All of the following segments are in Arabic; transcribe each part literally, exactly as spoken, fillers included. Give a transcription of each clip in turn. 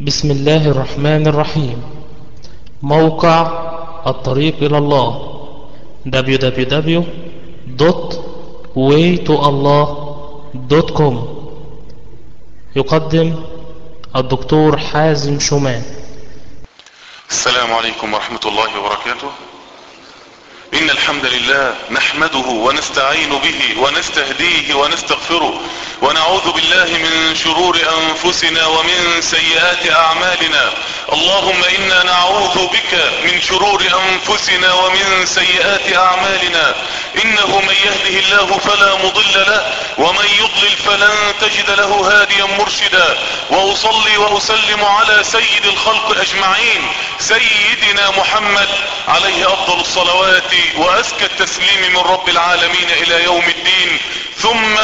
بسم الله الرحمن الرحيم. موقع الطريق إلى الله دبليو دبليو دبليو دوت واي تو الله دوت كوم. يقدم الدكتور حازم شومان. السلام عليكم ورحمة الله وبركاته. إن الحمد لله نحمده ونستعين به ونستهديه ونستغفره ونعوذ بالله من شرور أنفسنا ومن سيئات أعمالنا. اللهم إنا نعوذ بك من شرور أنفسنا ومن سيئات أعمالنا. إنه من يهده الله فلا مضل له ومن يضلل فلن تجد له هاديا مرشدا. وأصلي وأسلم على سيد الخلق أجمعين سيدنا محمد عليه أفضل الصلوات وأزكى التسليم من رب العالمين إلى يوم الدين. ثم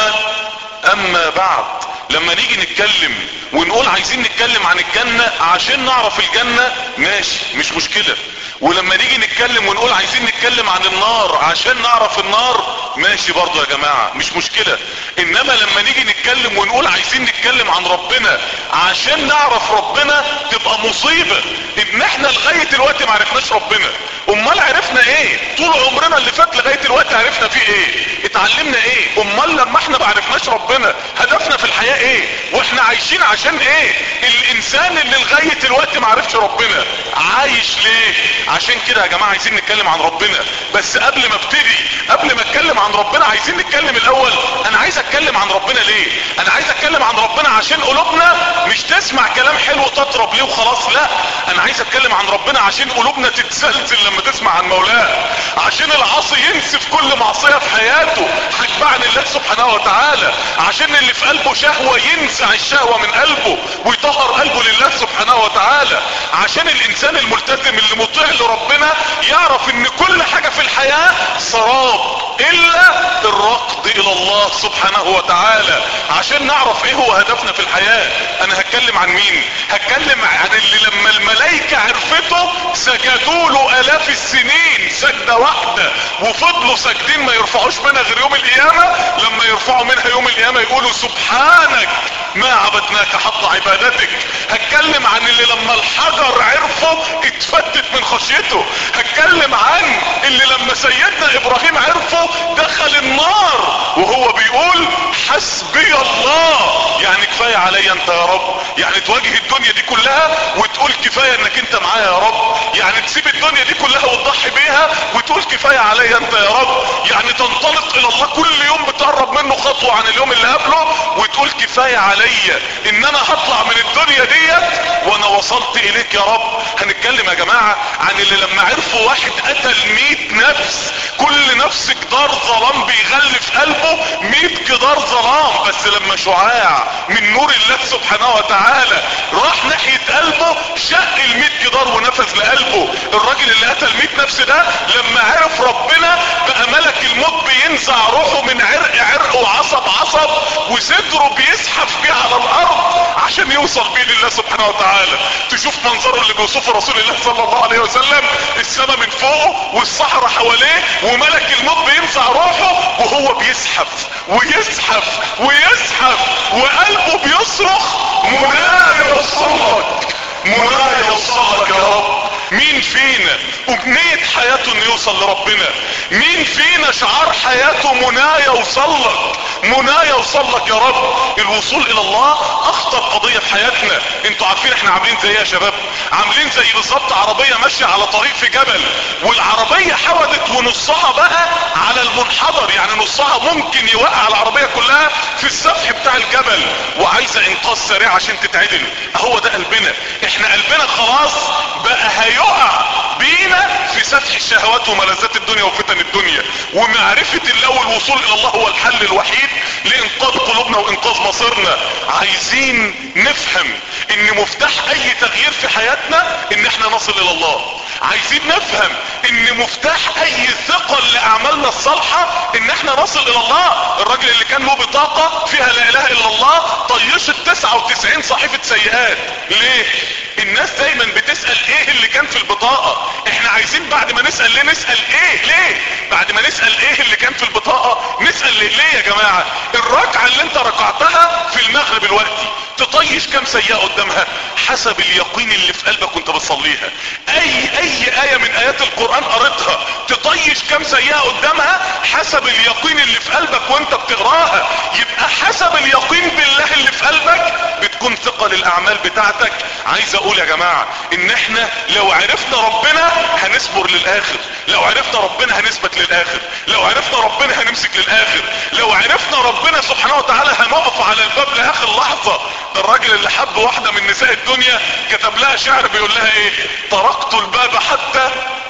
أما بعد، لما نيجي نتكلم ونقول عايزين نتكلم عن الجنة عشان نعرف الجنة ماشي مش مشكلة، ولما نيجي نتكلم ونقول عايزين نتكلم عن النار عشان نعرف النار ماشي برضو يا جماعة مش مشكلة. انما لما نيجي نتكلم ونقول عايزين نتكلم عن ربنا عشان نعرف ربنا تبقى مصيبة. ان احنا لغاية دلوقتي معرفناش ربنا، امال عرفنا ايه؟ طول عمرنا اللي فات لغاية دلوقتي عرفنا فيه ايه؟ اتعلمنا ايه؟ امال لما احنا معرفناش ربنا هدفنا في الحياة ايه؟ واحنا عايشين عشان ايه؟ الانسان اللي لغاية دلوقتي معرفش ربنا عايش ليه؟ عشان كده يا جماعة عايزين نتكلم عن ربنا. بس قبل ما ابتدي قبل ما اتكلم عن ربنا عايزين نتكلم الاول انا عايز اتكلم عن ربنا ليه. انا عايز اتكلم عن ربنا عشان قلوبنا مش تسمع كلام حلو تطرب ليه وخلاص، لا انا عايز اتكلم عن ربنا عشان قلوبنا تتزلزل لما تسمع عن مولاه، عشان العاصي ينسف كل معصية في حياته حجبة عن الله سبحانه وتعالى، عشان اللي في قلبه شهوة ينزع الشهوة من قلبه ويطهر قلبه لله سبحانه وتعالى، عشان الانسان الملتزم اللي مطيع لربنا يعرف ان كل حاجة في الحياة سراب الا الركض الى الله سبحانه وتعالى، عشان نعرف ايه هو هدفنا في الحياة. انا هتكلم عن مين؟ هتكلم عن اللي لما الملائكة عرفته سجدوا له الاف السنين سجدة واحدة وفضلوا ساجدين ما يرفعوش منها غير يوم القيامة. لما يرفعوا منها يوم القيامة يقولوا سبحانك ما عبدناك حق عبادتك. هتكلم عن اللي لما الحجر عرفه اتفتت من خشيته. هتكلم عن اللي لما سيدنا ابراهيم عرفه دخل النار وهو بيقول حسبي الله، يعني كفاية علي انت يا رب، يعني تواجه الدنيا دي كلها وتقول كفاية انك انت معايا يا رب، يعني تسيب الدنيا دي كلها وتضحي بيها وتقول كفاية علي انت يا رب، يعني تنطلق الى الله كل يوم بتقرب منه خطوة عن اليوم اللي قبله وتقول كفاية علي ان انا هطلع من الدنيا ديت وانا وصلت اليك يا رب. هنتكلم يا جماعة عن اللي لما عرفوا واحد قتل مئة نفس، كل نفس جدار ظلام بيغلف قلبه مئة جدار ظلام، بس لما شعاع من نور الله سبحانه وتعالى راح ناحية قلبه شق المئة جدار ونفذ لقلبه. الراجل اللي قتل مئة نفس ده لما عرف ربنا بقى ملك الموت بينزع روحه من عرق عرق وعصب عصب وصدره بيزحف بيه على الارض عشان يوصل بيه لله سبحانه وتعالى. تشوف منظره اللي بيوصفه رسول الله صلى الله عليه وسلم، السماء من فوقه والصحراء حواليه وملك الموت بينزع روحه وهو بيزحف ويزحف ويزحف وقلبه بيصرخ منايا يوصلك منايا يوصلك يا رب. مين فينا امنية حياته انه يوصل لربنا؟ مين فينا شعار حياته منايا يوصلك منايا يوصلك يا رب؟ الوصول الى الله اخطر قضية في حياتنا. انتوا عارفين احنا عاملين زي ايه يا شباب؟ عاملين زي بالظبط عربية ماشية على طريق في جبل والعربية حودت ونصها بقى على المنحدر، يعني نصها ممكن يوقع العربية كلها في السفح بتاع الجبل وعايزة انقاذ سريع عشان تتعدل. هو ده قلبنا، احنا قلبنا خلاص بقى هيقع بينا في سفح الشهوات وملذات الدنيا وفتن الدنيا، ومعرفة الله والوصول الى الله هو الحل الوحيد لانقاذ قلوبنا وانقاذ مصيرنا. عايزين نفهم ان مفتاح اي تغيير في حياتنا ان احنا نصل الى الله. عايزين نفهم ان مفتاح اي ثقل لاعمالنا الصالحة ان احنا نصل الى الله. الراجل اللي كان له بطاقة فيها لا اله الا الله طيشت تسعة وتسعين صحيفة سيئات. ليه؟ الناس دايما بتسأل ايه اللي كان في البطاقة. احنا عايزين بعد ما نسأل ليه نسأل ايه ليه. بعد ما نسأل ايه اللي كان في البطاقة نسأل ليه. ليه يا جماعة؟ الركعة اللي انت ركعتها في المغرب الوقتي تطيش كم سيئة قدامها؟ حسب اليقين اللي في قلبك وانت بتصليها. اي اي آية من ايات القرآن قريتها تطيش كم سيئة قدامها؟ حسب اليقين اللي في قلبك وانت بتقراها. يبقى حسب اليقين بالله اللي في قلبك بتكون ثقل الاعمال بتاعتك. عايز اقول يا جماعة ان احنا لو عرفنا ربنا هنصبر للاخر، لو عرفنا ربنا هنثبت للاخر، لو عرفنا ربنا هنمسك للاخر، لو عرفنا ربنا سبحانه وتعالى هنقف على الباب لاخر لحظة. ده الراجل اللي حب واحدة من نساء الدنيا كتب لها شعر بيقول لها ايه؟ طرقت الباب حتى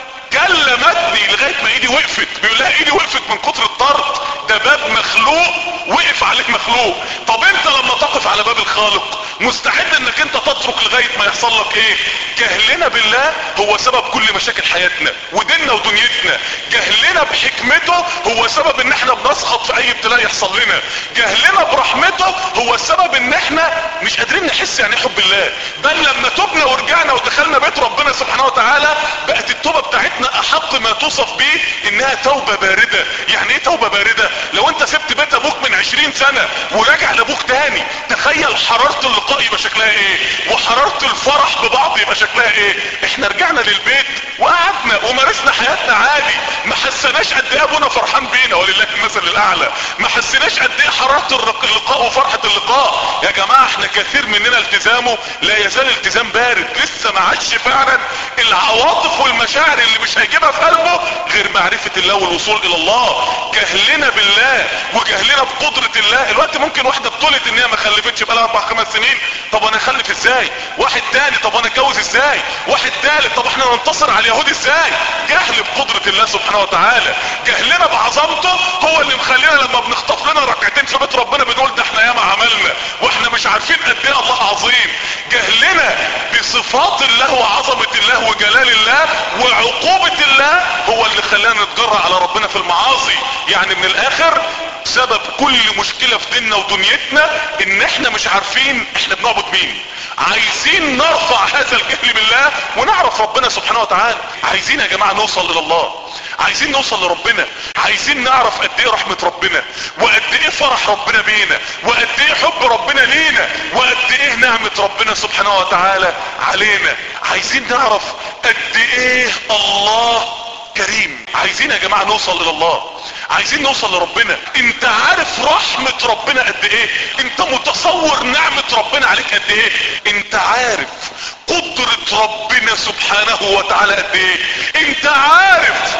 كلمتني لغاية ما ايدي وقفت. بيقول لها ايدي وقفت من كتر الطرد. ده باب مخلوق وقف عليه مخلوق. طب انت لما تقف على باب الخالق مستعد انك انت تترك لغاية ما يحصل لك ايه؟ جهلنا بالله هو سبب كل مشاكل حياتنا وديننا ودنيتنا. جهلنا بحكمته هو سبب ان احنا بنسخط في اي ابتلاء يحصل لنا. جهلنا برحمته هو السبب ان احنا مش قادرين نحس يعني حب الله. بل لما تبنا ورجعنا ودخلنا بيت ربنا سبحانه وتعالى بقت التوبة بتاعتنا احق ما توصف بيه انها توبة باردة. يعني ايه توبة باردة؟ لو انت سبت بيت ابوك من عشرين سنة وراجع لابوك تاني، تخيل حرارة اللقاء يبقى شكلها ايه، وحرارة الفرح ببعض يبقى شكلها ايه. احنا رجعنا للبيت وقعدنا ومارسنا حياتنا عادي، ما حسناش قد ايه ابونا فرحان بينا ولله المثل الاعلى، ما حسناش قد ايه حرارة اللقاء وفرحة اللقاء. يا جماعة احنا كثير مننا التزامه لا يزال التزام بارد، لسه ما عادش فعلا العواطف والمشاعر اللي مش هيجيبها في قلبه غير معرفة الله والوصول الى الله. جهلنا بالله وجهلنا بقدرة الله. الوقت ممكن واحدة بطولت ان هي ما خلفتش بقالها اربع خمس سنين، طب انا اخلف ازاي؟ واحد تاني طب انا اتجوز ازاي؟ واحد تالت طب احنا ننتصر على اليهود ازاي؟ جهل بقدرة الله سبحانه وتعالى. جهلنا بعظمته هو اللي مخلينا لما بنخطف لنا ركعتين في بيت ربنا بنقول ده احنا ياما عملنا واحنا مش عارفين قد ايه الله عظيم. جهلنا بصفات الله وعظمة الله وجلال الله وعقوبة الله هو اللي خلانا نتجرأ على ربنا في المعاصي. يعني من الاخر سبب كل مشكلة في ديننا ودنيتنا ان احنا مش عارفين احنا بنعبد مين. عايزين نرفع هذا الجهل بالله ونعرف ربنا سبحانه وتعالى. عايزين يا جماعة نوصل الى الله، عايزين نوصل لربنا، عايزين نعرف قد ايه رحمة ربنا وقد ايه فرح ربنا بينا وقد ايه حب ربنا لينا وقد ايه نعمة ربنا سبحانه وتعالى علينا. عايزين نعرف قد ايه الله كريم. عايزين يا جماعة نوصل الى الله، عايزين نوصل لربنا. انت عارف رحمة ربنا قد ايه؟ انت متصور نعمة ربنا عليك قد ايه؟ انت عارف قدرة ربنا سبحانه وتعالى قد ايه؟ انت عارف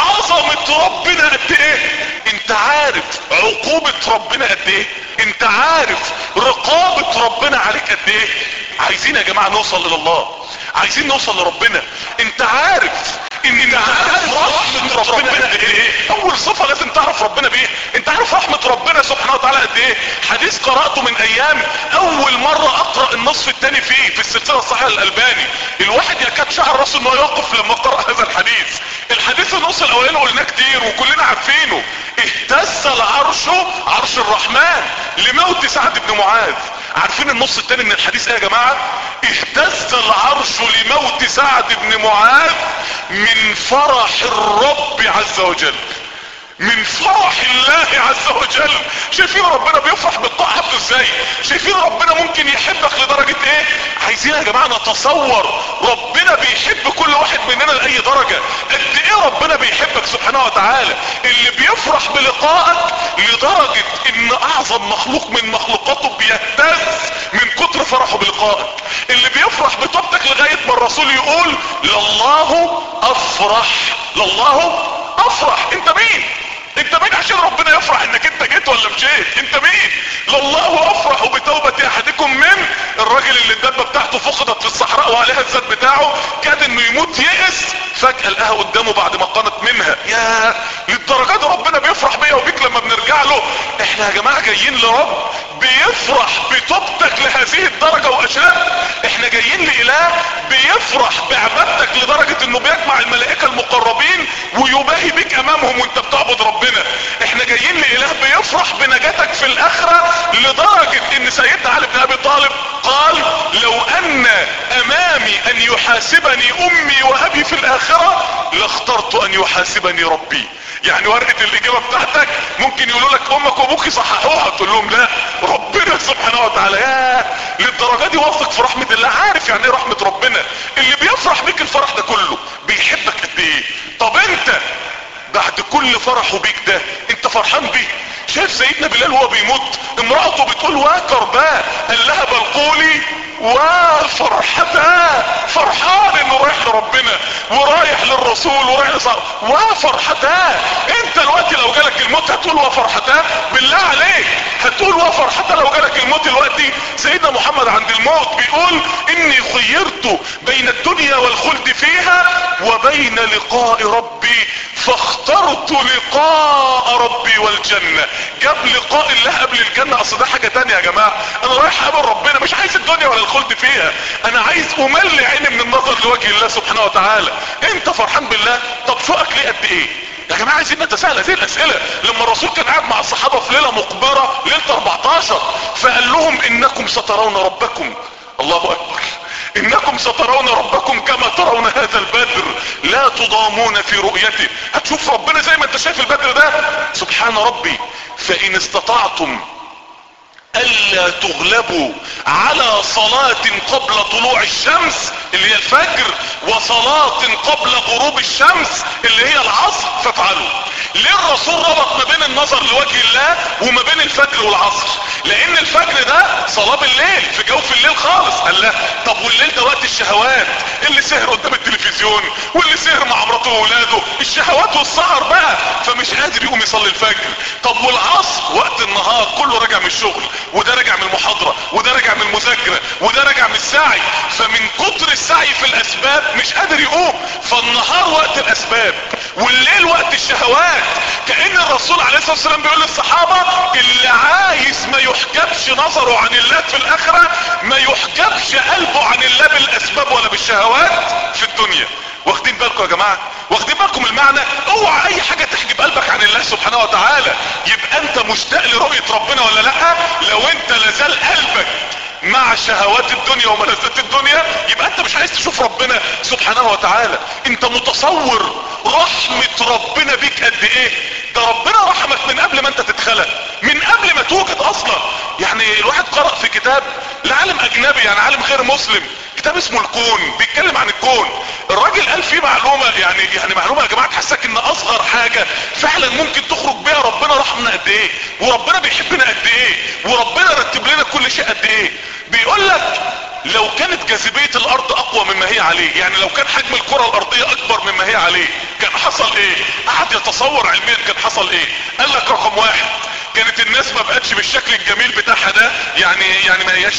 عظمة ربنا قد ايه؟ انت عارف عقوبة ربنا قد ايه؟ انت عارف رقابة ربنا عليك قد ايه؟ عايزين يا جماعة نوصل الى الله، عايزين نوصل لربنا. انت عارف ان انت عارف رحمة ربنا قد ايه؟ اول صفة لازم تعرف ربنا بايه؟ انت عارف رحمة ربنا سبحانه وتعالى قد ايه؟ حديث قرأته من ايام اول مرة اقرأ النصف الثاني فيه في السلسلة الصحيحة الالباني. الواحد يكاد شعر راسه انه يقف لما قرأ هذا الحديث. الحديث النص الاولاني قلناه كتير وكلنا عارفينه. اهتز العرش عرش الرحمن لموت سعد بن معاذ. عارفين النص الثاني من الحديث ايه يا جماعة؟ اهتز العرش لموت سعد بن معاذ من فرح الرب عز وجل، من فرح الله عز وجل. شايفين ربنا بيفرح بالطاعة عبده ازاي؟ شايفين ربنا ممكن يحبك لدرجة ايه؟ عايزين يا جماعة نتصور ربنا بيحب كل واحد مننا لأي درجة. قد ايه ربنا بيحبك سبحانه وتعالى، اللي بيفرح بلقائك لدرجة ان اعظم مخلوق من مخلوقاته بيهتز من كتر فرحه بلقائك، اللي بيفرح بتوبتك لغاية ما الرسول يقول لله افرح، لله افرح. انت مين؟ انت مين عشان ربنا يفرح انك انت جيت ولا مشيت؟ انت مين؟ لله افرح بتوبة احدكم من الراجل اللي الدبة بتاعته فقدت في الصحراء وعليها الزاد بتاعه، كاد انه يموت يئس، فجأة لقاها قدامه بعد ما قامت منها. يا للدرجة دي ربنا بيفرح بيا وبيك لما بنرجع له. احنا يا جماعة جايين لرب بيفرح بتوبتك لهذه الدرجة واشد. احنا جايين لإله بيفرح بعبادتك لدرجة انه بيجمع الملائكة المقربين ويباهي بيك امامهم وانت بتعبد ربنا. احنا جايين لإله بيفرح بنجاتك في الاخرة لدرجة ان سيدنا علي بن ابي طالب قال لو ان امامي ان يحاسبني امي وابي في الاخرة لاخترت ان يحاسبني ربي. يعني ورقة الاجابة بتاعتك ممكن يقولوا لك امك وابوك يصححوها، تقول لهم لا ربنا سبحانه وتعالى. يا للدرجة دي واثق في رحمة الله، عارف يعني ايه رحمة ربنا. اللي بيفرح بيك الفرح ده كله بيحبك قد ايه. طب انت بعد كل فرحه بيك ده انت فرحان بيه؟ شايف سيدنا بلال وهو بيموت امرأته بتقول وكرباه، قال لها بل قولي وفرحتها، فرحان انه رايح لربنا ورايح للرسول ورايح لصحابه وفرحتها. انت دلوقتي لو جالك الموت هتقول وفرحتها؟ بالله عليك هتقول وفرحتها لو جالك الموت دلوقتي؟ سيدنا محمد عند الموت بيقول اني خيرت بين الدنيا والخلد فيها وبين لقاء ربي فاخترت لقاء ربي والجنة. جاب لقاء الله قبل الجنة. اصل ده حاجة تانية يا جماعة، انا رايح اقابل ربنا مش عايز الدنيا ولا الخلد فيها، انا عايز املي عيني من النظر لوجه الله سبحانه وتعالى. انت فرحان بالله؟ طب شوقك ليه قد ايه يا جماعة؟ عايزين نتساءل هذه الاسئلة. لما الرسول كان قاعد مع الصحابة في ليلة مقبرة ليلة اربعتاشر فقال لهم انكم سترون ربكم، الله اكبر، انكم سترون ربكم كما ترون هذا البدر لا تضامون في رؤيته. هتشوف ربنا زي ما انت شايف البدر ده. سبحان ربي فان استطعتم الا تغلبوا على صلاة قبل طلوع الشمس اللي هي الفجر وصلاة قبل غروب الشمس اللي هي العصر فافعلوا. ليه الرسول ربط ما بين النظر لوجه الله وما بين الفجر والعصر؟ لان الفجر ده صلاة بالليل في جوف الليل خالص. قال لا طب والليل ده وقت الشهوات، اللي سهر قدام التلفزيون واللي سهر مع مراته واولاده، الشهوات والسهر بقى، فمش قادر يقوم يصلي الفجر. طب والعصر وقت النهار كله راجع من الشغل وده راجع من المحاضرة وده راجع من المذاكرة وده راجع من السعي، فمن كتر السعي في الاسباب مش قادر يقوم. فالنهار وقت الاسباب والليل وقت الشهوات. كأن الرسول عليه الصلاة والسلام بيقول للصحابة اللي عايز ما يحجبش نظره عن الله في الاخرة ما يحجبش قلبه عن الله بالاسباب ولا بالشهوات في الدنيا. واخدين بالكم يا جماعة؟ واخدين بالكم المعنى؟ اوعى اي حاجة تحجب قلبك عن الله سبحانه وتعالى. يبقى انت مشتاق لرؤية ربنا ولا لا؟ لو انت لازال قلبك مع شهوات الدنيا وملذات الدنيا يبقى انت مش عايز تشوف ربنا سبحانه وتعالى. انت متصور رحمة ربنا بيك قد ايه؟ ده ربنا رحمك من قبل ما انت تتخلق، من قبل ما توجد اصلا. يعني الواحد قرأ في كتاب لعالم اجنبي، يعني عالم غير مسلم، كتاب اسمه الكون، بيتكلم عن الكون. الراجل قال فيه معلومة، يعني يعني معلومة يا جماعة تحسك ان اصغر حاجة فعلا ممكن تخرج بيها ربنا رحمنا قد ايه، وربنا بيحبنا قد ايه، وربنا رتب لنا كل شيء قد ايه. بيقول لك لو كانت جاذبية الارض اقوى مما هي عليه، يعني لو كان حجم الكرة الارضية اكبر مما هي عليه كان حصل ايه؟ قعد يتصور علميا كان حصل ايه. قال لك رقم واحد كانت الناس ما بقتش بالشكل الجميل بتاعها ده، يعني يعني ما هياش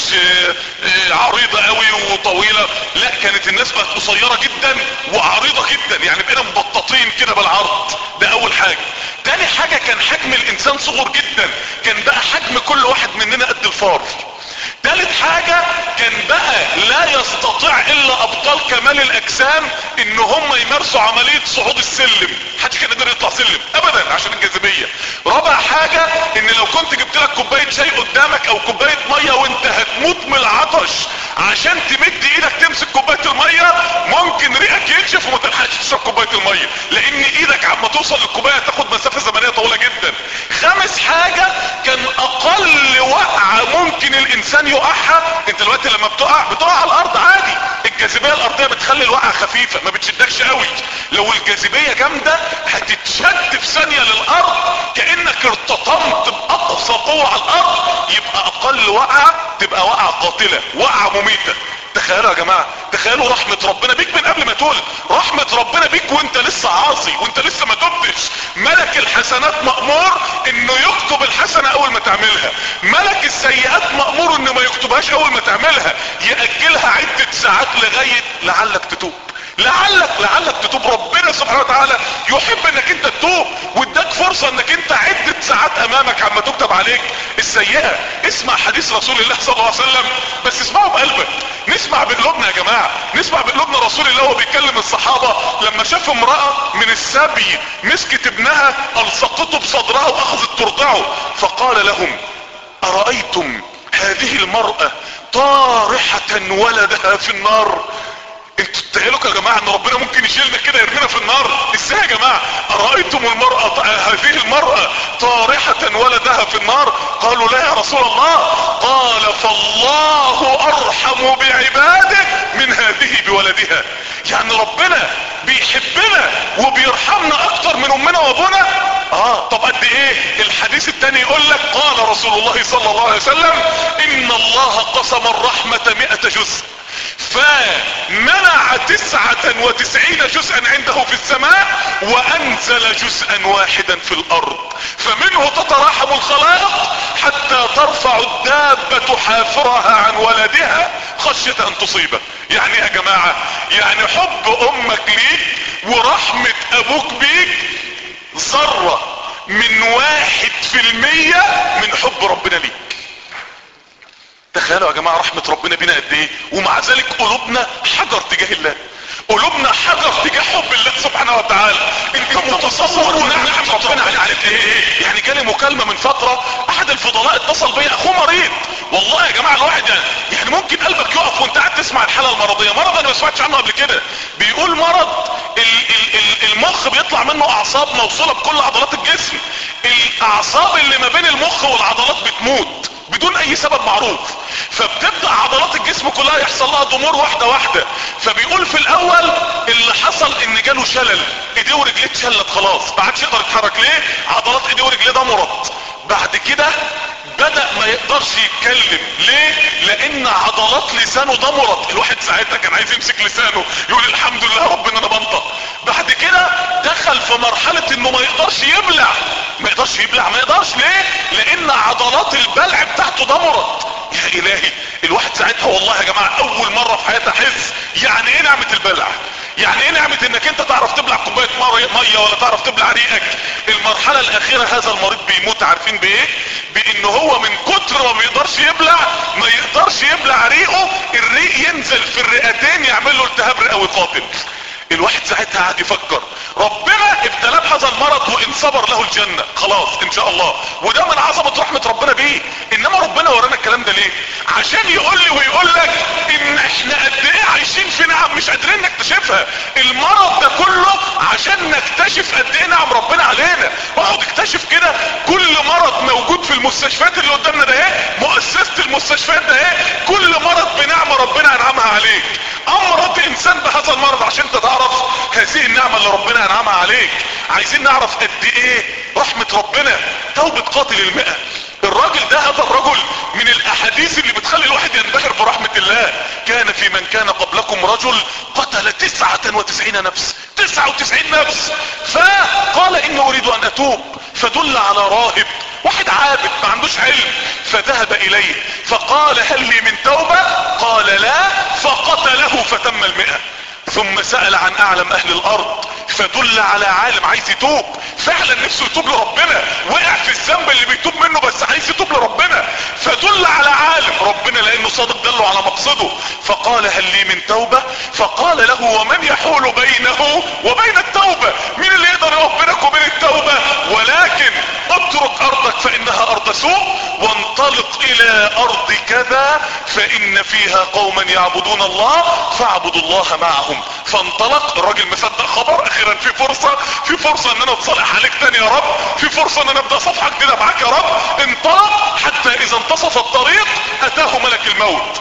عريضة قوي وطويلة، لا كانت الناس بقت قصيرة جدا وعريضة جدا، يعني بقينا مبططين كده بالعرض. ده اول حاجة. تاني حاجة كان حجم الانسان صغر جدا، كان بقى حجم كل واحد مننا قد الفار. تالت حاجة كان بقى لا يستطيع الا ابطال كمال الاجسام ان هم يمارسوا عملية صعود السلم، محدش كان قادر يطلع سلم ابدا عشان الجاذبية. رابع حاجة ان لو كنت جبت لك كوباية شاي قدامك او كوباية مية وانت هتموت من العطش عشان تمد ايدك تمسك كوباية المية ممكن ريقك ينشف وما تلحقش تشرب كوباية المية، لان ايدك عما توصل للكوباية تاخد مسافة زمنية طويلة جدا. خامس حاجة كان اقل وقعة ممكن الانسان يقعها، انت دلوقتي لما بتقع بتقع على الارض عادي، الجاذبية الارضية بتخلي الوقعة خفيفة ما بتشدكش قوي. لو الجاذبية جامدة هتتشد في ثانية للارض كأنك ارتطمت باقصى قوة على الارض، يبقى اقل وقعة تبقى وقعة قاتلة، وقعة مميتة. تخيلوا يا جماعة، تخيلوا رحمة ربنا بيك من قبل ما تولد، رحمة ربنا بيك وانت لسه عاصي وانت لسه ما تبتش. ملك الحسنات مأمور انه يكتب الحسنة اول ما تعملها، ملك السيئات مأمور انه ما يكتبهاش اول ما تعملها، يأجلها عدة ساعات لغاية لعلك تتوب، لعلك لعلك تتوب. ربنا سبحانه وتعالى يحب انك انت تتوب واداك فرصة انك انت عدة ساعات امامك عما تكتب عليك السيئة. اسمع حديث رسول الله صلى الله عليه وسلم، بس اسمعه بقلبك، نسمع بقلوبنا يا جماعة، نسمع بقلوبنا. رسول الله وهو بيكلم الصحابة لما شاف امرأة من السبي مسكت ابنها الصقته بصدرها واخذت ترضعه، فقال لهم ارأيتم هذه المرأة طارحة ولدها في النار؟ انتوا تتخيلوا يا جماعة ان ربنا ممكن يشيلنا كده يرمينا في النار؟ ازاي يا جماعة؟ ارايتم المرأة هذه المرأة طارحة ولدها في النار؟ قالوا لا يا رسول الله. قال فالله ارحم بعباده من هذه بولدها. يعني ربنا بيحبنا وبيرحمنا اكتر من امنا وابونا. اه طب قد ايه؟ الحديث التاني يقول لك قال رسول الله صلى الله عليه وسلم ان الله قسم الرحمة مئة جزء فمنع تسعة وتسعين جزءا عنده في السماء وانزل جزءا واحدا في الارض، فمنه تتراحم الخلائق حتى ترفع الدابة حافرها عن ولدها خشية ان تصيبه. يعني يا جماعة يعني حب امك ليك ورحمة ابوك بيك ذرة من واحد في المية من حب ربنا ليك. تخيلوا يا جماعة رحمة ربنا بينا قد ايه، ومع ذلك قلوبنا حجر تجاه الله، قلوبنا حجر تجاه حب الله سبحانه وتعالى. انت متصور نعم ربنا عليك ايه؟ يعني جالي مكالمة من فترة احد الفضلاء اتصل بيا اخوه مريض. والله يا جماعة الواحد يعني, يعني ممكن قلبك يقف وانت قاعد تسمع الحالة المرضية. مرض انا ما سمعتش عنه قبل كده. بيقول مرض ال ال ال المخ بيطلع منه اعصاب موصولة بكل عضلات الجسم، الاعصاب اللي ما بين المخ والعضلات بتموت بدون اي سبب معروف، فبتبدأ عضلات الجسم كلها يحصل لها ضمور واحدة واحدة. فبيقول في الاول اللي حصل ان جاله شلل، ايديه ورجليه اتشلت خلاص ما عادش يقدر يتحرك. ليه؟ عضلات ايديه ورجليه ضمرت. بعد كده بدأ ما يقدرش يتكلم. ليه؟ لان عضلات لسانه ضمرت. الواحد ساعتها كان عايز يمسك لسانه يقول الحمد لله ربنا انا بنطق. بعد كده دخل في مرحلة انه ما يقدرش يبلع، ما يقدرش يبلع ما يقدرش. ليه؟ لان عضلات البلع بتاعته ضمرت. يا الهي الواحد ساعتها والله يا جماعة اول مرة في حياتي احس يعني ايه نعمة البلع، يعني ايه نعمة انك انت تعرف تبلع كوباية مية ولا تعرف تبلع ريقك. المرحلة الاخيرة هذا المريض بيموت عارفين بايه؟ بان هو من كتر ما بيقدرش يبلع ما يقدرش يبلع ريقه، الريق ينزل في الرئتين يعمل له التهاب رئوي قاتل. الواحد ساعتها قاعد يفكر ربنا ابتلاه بهذا المرض وان صبر له الجنة خلاص ان شاء الله، وده من عظمة رحمة ربنا بيه. انما ربنا ورانا الكلام ده ليه؟ عشان يقول لي ويقول لك ان احنا قد ايه عايشين في نعم مش قادرين نكتشفها. المرض ده كله عشان نكتشف قد ايه نعم ربنا علينا. اقعد اكتشف كده كل مرض موجود في المستشفيات اللي قدامنا ده ايه، مؤسسة المستشفيات ده ايه، كل مرض بنعمة ربنا انعمها عليك. امرض انسان بهذا المرض عشان تعرف هذه النعمة اللي ربنا انعمها عليك. عايزين نعرف قد ايه رحمة ربنا. توبة قاتل المئة، الراجل ده هذا الرجل من الاحاديث اللي بتخلي الواحد ينبهر برحمة الله. كان في من كان قبلكم رجل قتل تسعة وتسعين نفس، تسعة وتسعين نفس، فقال اني اريد ان اتوب، فدل على راهب واحد عابد ما عندوش علم، فذهب اليه فقال هل لي من توبة؟ قال لا، فقتله فتم المئة. ثم سأل عن اعلم اهل الارض فدل على عالم عايز يتوب فعلا نفسه يتوب لربنا، وقع في الذنب اللي بيتوب منه بس عايز يتوب لربنا، فدل على عالم ربنا لانه صادق دله على مقصده. فقال هل لي من توبة؟ فقال له ومن يحول بينه وبين التوبة؟ مين اللي يقدر يقف بينك وبين التوبة؟ ولكن اترك ارضك فانها ارض سوء وانطلق الى ارض كذا فان فيها قوما يعبدون الله فاعبدوا الله معهم. فانطلق الراجل مصدق خبر، اخيرا في فرصة في فرصة ان انا اتصالح عليك تاني يا رب، في فرصة ان انا ابدأ صفحة جديدة معاك يا رب. انطلق حتى اذا انتصف الطريق اتاه ملك الموت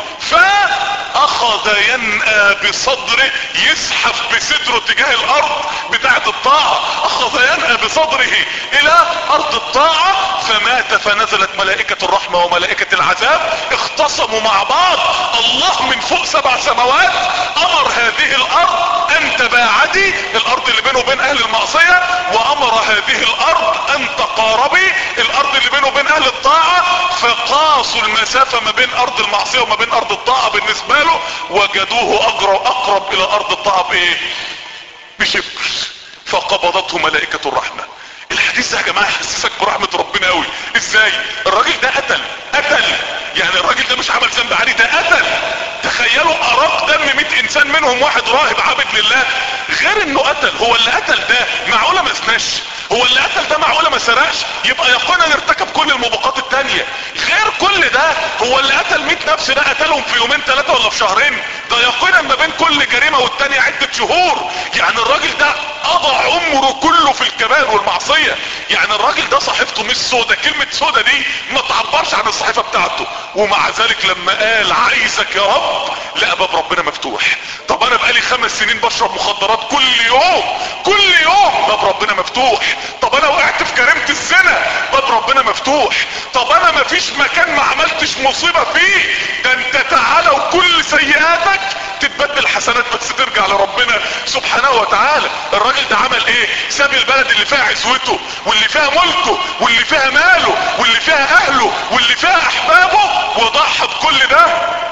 فاخذ ينأى بصدره، يزحف بصدره تجاه الارض بتاعة الطاعة، اخذ ينأى بصدره الى ارض الطاعة فمات. فنزلت ملائكة الرحمة وملائكة العذاب اختصموا مع بعض. الله من فوق سبع سماوات امر هذه الارض ان تباعدي، الارض اللي بينه وبين اهل المعصية، وامر هذه الارض ان تقاربي، الارض اللي بينه وبين اهل الطاعة، فقاسوا المسافة ما بين ارض المعصية وما بين ارض الطاعة بالنسبة له وجدوه اقرب اقرب الى ارض الطاعة بايه؟ بشبر. فقبضته ملائكة الرحمة. الحديث ده يا جماعة يحسسك برحمة ربنا قوي. ازاي؟ الراجل ده قتل قتل يعني الراجل ده مش عمل ذنب عادي، ده قتل. تخيلوا اراق دم مئة انسان منهم واحد راهب عابد عدل الله. غير انه قتل، هو اللي قتل ده معقولة ما زناش؟ هو اللي قتل ده معقولة ما سرقش؟ يبقى يقينا ارتكب كل الموبقات التانية. غير كل ده هو اللي قتل مئة نفس ده قتلهم في يومين ثلاثة ولا في شهرين؟ ده يقينا ما بين كل جريمة والتانية عدة شهور. يعني الراجل ده قضى عمره كله في الكبائر والمعصية. يعني الراجل ده صحيفته مش سودة، كلمة سودة دي ما تعبرش عن الصحيفة بتاعته. ومع ذلك لما قال عايزك يا رب، لا باب ربنا مفتوح. طب انا بقالي خمس سنين بشرب مخدرات كل يوم كل يوم، باب ربنا مفتوح. طب انا وقعت في جريمة الزنا، باب ربنا مفتوح. طب انا ما فيش مكان ما عملتش مصيبة فيه، ده انت تعالى وكل سيئاتك تتبدل حسنات بس ترجع لربنا سبحانه وتعالى. الراجل ده عمل ايه؟ ساب البلد اللي فيها عزوته واللي فيها ملكه واللي فيها ماله واللي فيها اهله واللي فيها احبابه، وضحى بكل ده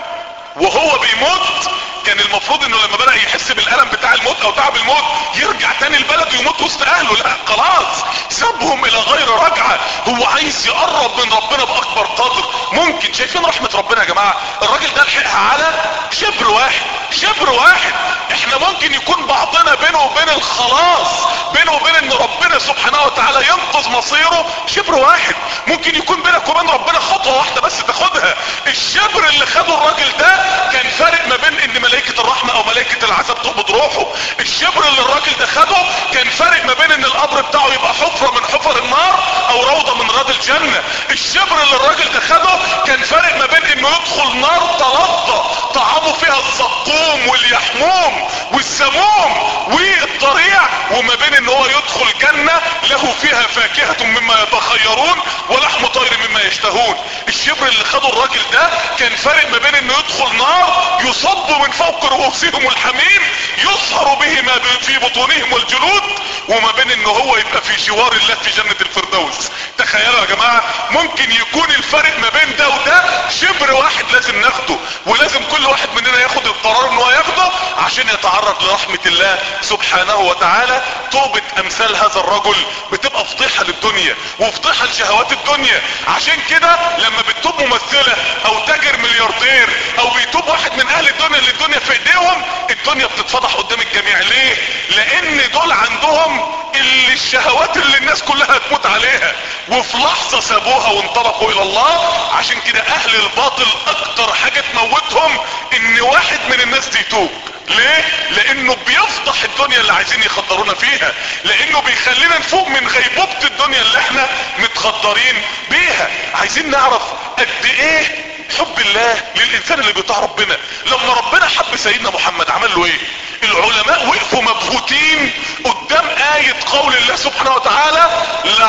وهو بيموت. كان المفروض انه لما بدأ يحس بالالم بتاع الموت او تعب الموت يرجع تاني البلد ويموت وسط اهله. لا خلاص، سابهم الى غير رجعة. هو عايز يقرب من ربنا باكبر قدر ممكن. شايفين رحمة ربنا يا جماعة؟ الراجل ده لحقها على شبر واحد شبر واحد. احنا ممكن يكون بعضنا بينه وبين الخلاص، بينه وبين ان ربنا سبحانه وتعالى ينقذ مصيره شبر واحد. ممكن يكون بينك وبين ربنا خطوة واحدة بس تاخدها. الشبر اللي خده الراجل ده كان فارق ما بين ان ملائكة الرحمة او ملائكة العذاب تقبض روحه. الشبر اللي الراجل ده خده كان فارق ما بين ان القبر بتاعه يبقى حفرة من حفر النار او روضة من رياض الجنة. الشبر اللي الراجل ده خده كان فارق ما بين انه يدخل نار تلظى طعامه فيها الزقوم واليحموم والسموم والضريع، وما بين ان هو يدخل جنة له فيها فاكهة مما يتخيرون ولحم طير مما يشتهون. الشبر اللي خده الراجل ده كان فارق ما بين انه يدخل نار يصب من فوق رؤوسهم الحميم يصهر به ما في بطونهم والجلود، وما بين انه هو يبقى في جوار الله في جنة الفردوس. تخيلوا يا جماعة، ممكن يكون الفرق ما بين ده وده شبر واحد لازم ناخده، ولازم كل واحد مننا ياخد القرار انه ياخده عشان يتعرض لرحمة الله سبحانه وتعالى. توبة امثال هذا الرجل بتبقى فضيحة للدنيا وفضيحة لشهوات الدنيا. عشان كده لما بتتوب ممثلة او تاجر ملياردير او بيتوب واحد من اهل الدنيا اللي الدنيا في ايديهم، الدنيا بتتفضح قدام الجميع. ليه؟ لان دول عندهم اللي الشهوات اللي الناس كلها هتموت عليها، وفي لحظة سابوها وانطلقوا الى الله. عشان كده اهل الباطل اكتر حاجة تموتهم ان واحد من الناس دي يتوب. ليه؟ لانه بيفضح الدنيا اللي عايزين يخدرونا فيها، لانه بيخلينا نفوق من غيبوبة الدنيا اللي احنا متخدرين بيها. عايزين نعرف قد ايه حب الله للانسان اللي بيطاع ربنا. لما ربنا حب سيدنا محمد عمل له ايه؟ العلماء وقفوا مبهوتين قدام آية قول الله سبحانه وتعالى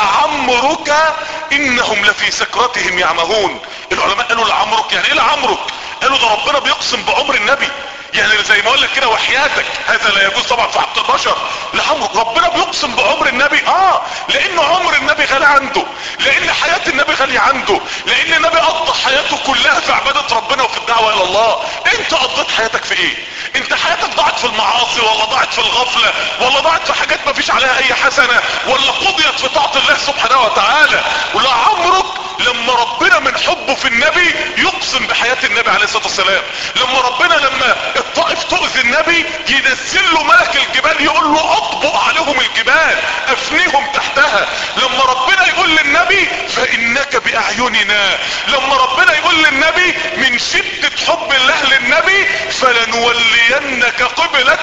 لعمرك انهم لفي سكرتهم يعمهون. العلماء قالوا لعمرك، يعني ايه لعمرك؟ قالوا ده ربنا بيقسم بعمر النبي، يعني زي ما اقول لك كده وحياتك، هذا لا يجوز طبعا في حق البشر. لعمرك ربنا بيقسم بعمر النبي، اه لان عمر النبي غالي عنده، لان حياة النبي غالية عنده، لان النبي قضى حياته كلها في عبادة ربنا وفي الدعوة الى الله. انت قضيت حياتك في ايه؟ انت حياتك ضاعت في المعاصي ولا ضاعت في الغفلة ولا ضاعت في حاجات ما فيش عليها اي حسنة ولا قضيت في طاعة الله سبحانه وتعالى؟ ولعمرك لما ربنا من حبه في النبي يقسم بحياة النبي عليه الصلاة والسلام. لما ربنا لما الطائف تؤذي النبي ينزل له ملك الجبال يقول له اطبق عليهم الجبال افنيهم تحتها. لما ربنا يقول للنبي فانك باعيننا، لما ربنا يقول للنبي من شدة حب الله للنبي فلنولينك قبلة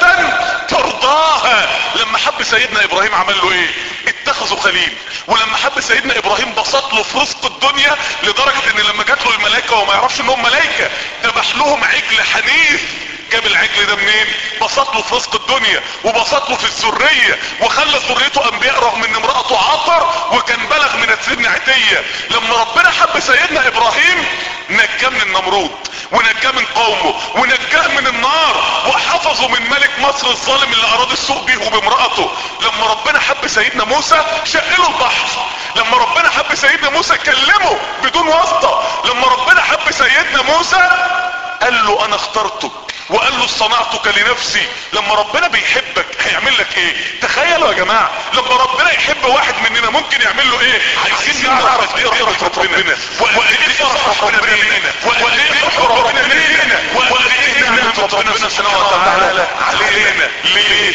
ترضاها. لما حب سيدنا ابراهيم عمل له ايه؟ اتخذوا خليل. ولما حب سيدنا ابراهيم بسط له في رزق الدنيا لدرجة ان لما جات له الملائكة وما يعرفش انهم ملائكة ذبح لهم عجل حنيف. جاب العجل ده منين؟ بسط له في رزق الدنيا وبسط له في الذرية وخلى ذريته انبياء رغم ان امرأته عاطر وكان بلغ من السن عتية. لما ربنا حب سيدنا ابراهيم نجاه من النمرود ونجاه من قومه ونجاه من النار وحفظه من ملك مصر الظالم اللي اراد السوء به وبامرأته. لما ربنا حب سيدنا موسى شق له البحر. لما ربنا حب سيدنا موسى كلمه بدون واسطة. لما ربنا حب سيدنا موسى قال له انا اخترتك وقال له صنعتك لنفسي. لما ربنا بيحبك هيعمل لك ايه؟ تخيلوا يا جماعة لما ربنا يحب واحد مننا ممكن يعمل له ايه؟ عايزين نعرف ايه رحمة ربنا، وقد ايه فرح ربنا بينا، وقد ايه حب ربنا بينا، وقد ايه نعمة ربنا سبحانه وتعالى علينا. ليه؟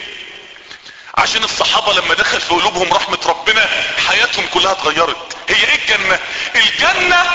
عشان الصحابة لما دخل في قلوبهم رحمة ربنا حياتهم كلها اتغيرت. هي ايه الجنة؟ الجنة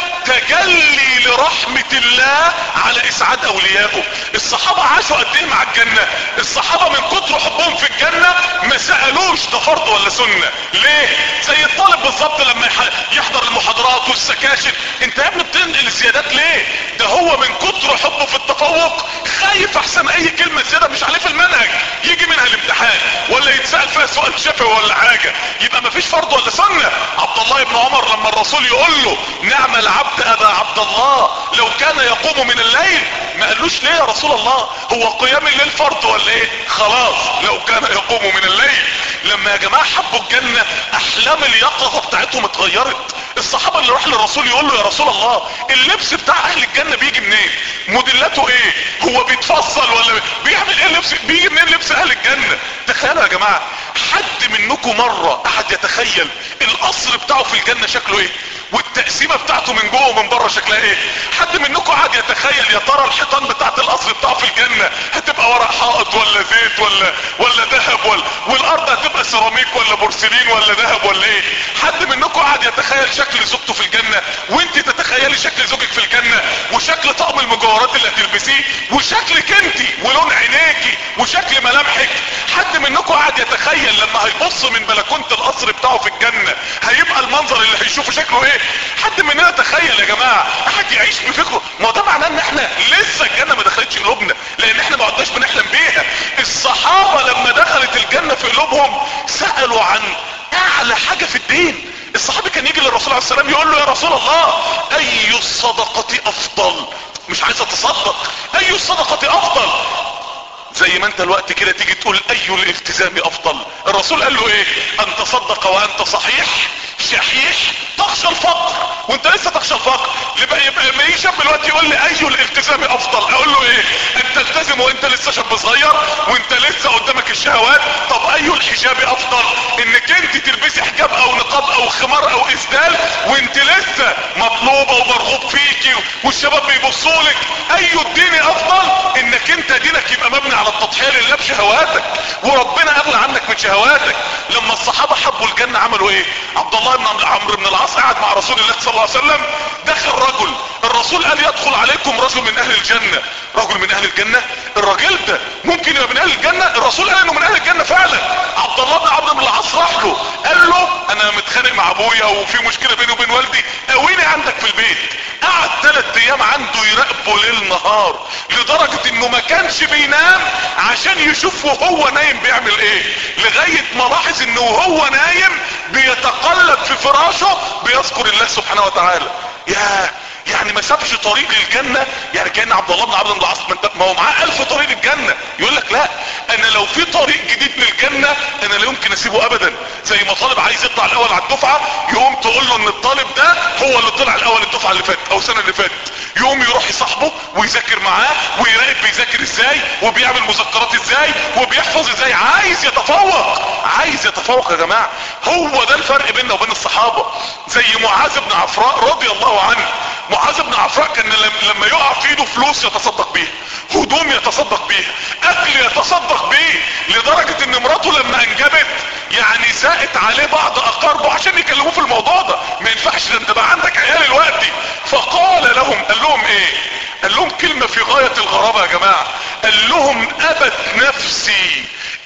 تجلي لرحمة الله على اسعاد اوليائه. الصحابة عاشوا قد ايه مع الجنة؟ الصحابة من كتر حبهم في الجنة ما سألوش ده فرض ولا سنة. ليه؟ زي الطالب بالظبط لما يحضر المحاضرات والسكاشن، انت يا ابني بتنقل الزيادات ليه؟ ده هو من كتر حبه في التفوق خايف احسن اي كلمة زيادة مش عليه في المنهج يجي منها الامتحان ولا يتسأل فيها سؤال شفوي ولا حاجة. يبقى مفيش فرض ولا سنة. عبد الله بن عمر لما الرسول يقول له نعم العبد ابا عبد الله لو كان يقوم من الليل، ما قالوش ليه يا رسول الله هو قيام الليل فرض ولا ايه؟ خلاص لو كان يقوم من الليل. لما يا جماعة حبوا الجنة احلام اليقظة بتاعتهم اتغيرت. الصحابة اللي راح للرسول يقول له يا رسول الله اللبس بتاع اهل الجنة بيجي منين؟ موديلاته ايه؟ هو بيتفصل ولا بيعمل ايه؟ اللبس بيجي منين لبس اهل الجنة؟ تخيلوا يا جماعة حد منكم مرة احد يتخيل القصر بتاعه في الجنة شكله ايه؟ والتقسيمة بتاعته من جوه ومن بره شكلها ايه؟ حد منكم قاعد يتخيل يا ترى الحيطان بتاعت القصر بتاعه في الجنة هتبقى ورق حائط ولا زيت ولا ولا ذهب ولا والارض هتبقى سيراميك ولا بورسلين ولا ذهب ولا ايه؟ حد منكم قاعد يتخيل شكل زوجته في الجنة وانت تتخيلي شكل زوجك في الجنة وشكل طقم المجوهرات اللي هتلبسيه وشكلك انت ولون عينيكي وشكل ملامحك؟ حد منكم قاعد يتخيل لما هيبص من بلكونة القصر بتاعه في الجنة هيبقى المنظر اللي هيشوفه شكله ايه؟ حد مننا تخيل يا جماعة؟ احد يعيش بفكره؟ ما ده معناه ان احنا لسه الجنة ما دخلتش قلوبنا لان احنا ما عدناش بنحلم بيها. الصحابة لما دخلت الجنة في قلوبهم سألوا عن اعلى حاجة في الدين. الصحابي كان يجي للرسول عليه السلام يقول له يا رسول الله اي الصدقة افضل؟ مش عايز اتصدق، اي الصدقة افضل؟ زي ما انت الوقت كده تيجي تقول اي الالتزام افضل. الرسول قال له ايه؟ ان تصدق وانت صحيح شحيح تخشى الفقر. وانت لسه تخشى الفقر. يبقى يبقى ما يجي شاب دلوقتي يقول لي اي الالتزام افضل، اقول له ايه؟ ان تلتزم وانت لسه شاب صغير وانت لسه قدامك الشهوات. طب اي الحجاب افضل؟ انك انت تلبسي حجاب او نقاب او خمار او اسدال وانت لسه مطلوبه ومرغوب فيكي والشباب بيبصوا لك. اي الدين افضل؟ انك انت دينك يبقى مبني على التضحيه لله بشهواتك وربنا اغنى عنك من شهواتك. لما الصحابه حبوا الجنه عملوا ايه؟ عبد الله بن عمرو بن العاص قاعد مع رسول الله صلى الله عليه وسلم، دخل رجل، الرسول قال يدخل عليكم رجل من اهل الجنة. رجل من اهل الجنة؟ الراجل ده ممكن يبقى من اهل الجنة؟ الرسول قال انه من اهل الجنة فعلا. عبد الله بن عمرو بن العاص راح له قال له انا متخانق مع ابويا وفي مشكلة بيني وبين والدي، قويني عندك في البيت. قعد ثلاث ايام عنده يراقبه ليل نهار لدرجة انه ما كانش بينام عشان يشوف وهو نايم بيعمل ايه، لغاية ما لاحظ انه وهو نايم بيتقلب في فراشه بيذكر الله سبحانه وتعالى. يا يعني ما سابش طريق للجنة. يعني كان عبد الله بن عمرو بن العاص ما هو معاه الف طريق للجنة، يقول لك لا انا لو في طريق جديد للجنة انا لا يمكن اسيبه ابدا. زي ما طالب عايز يطلع الاول على الدفعة يقوم تقول له ان الطالب ده هو اللي طلع الاول الدفعة اللي فاتت او السنة اللي فاتت، يقوم يروح يصاحبه ويذاكر معاه ويراقب بيذاكر ازاي وبيعمل مذكرات ازاي وبيحفظ ازاي. عايز يتفوق، عايز يتفوق يا جماعة. هو ده الفرق بيننا وبين الصحابة. زي معاذ بن عفراء رضي الله عنه. معاذ بن عفراء كان لما يقع في ايده فلوس يتصدق بيها، هدوم يتصدق بيها، اكل يتصدق بيه، لدرجة ان مراته لما انجبت يعني ساقت عليه بعض اقاربه عشان يكلموه في الموضوع ده. ما ينفعش ده انت بقى عندك عيال دلوقتي. فقال لهم، قال لهم ايه؟ قال لهم كلمة في غاية الغرابة يا جماعة. قال لهم ابت نفسي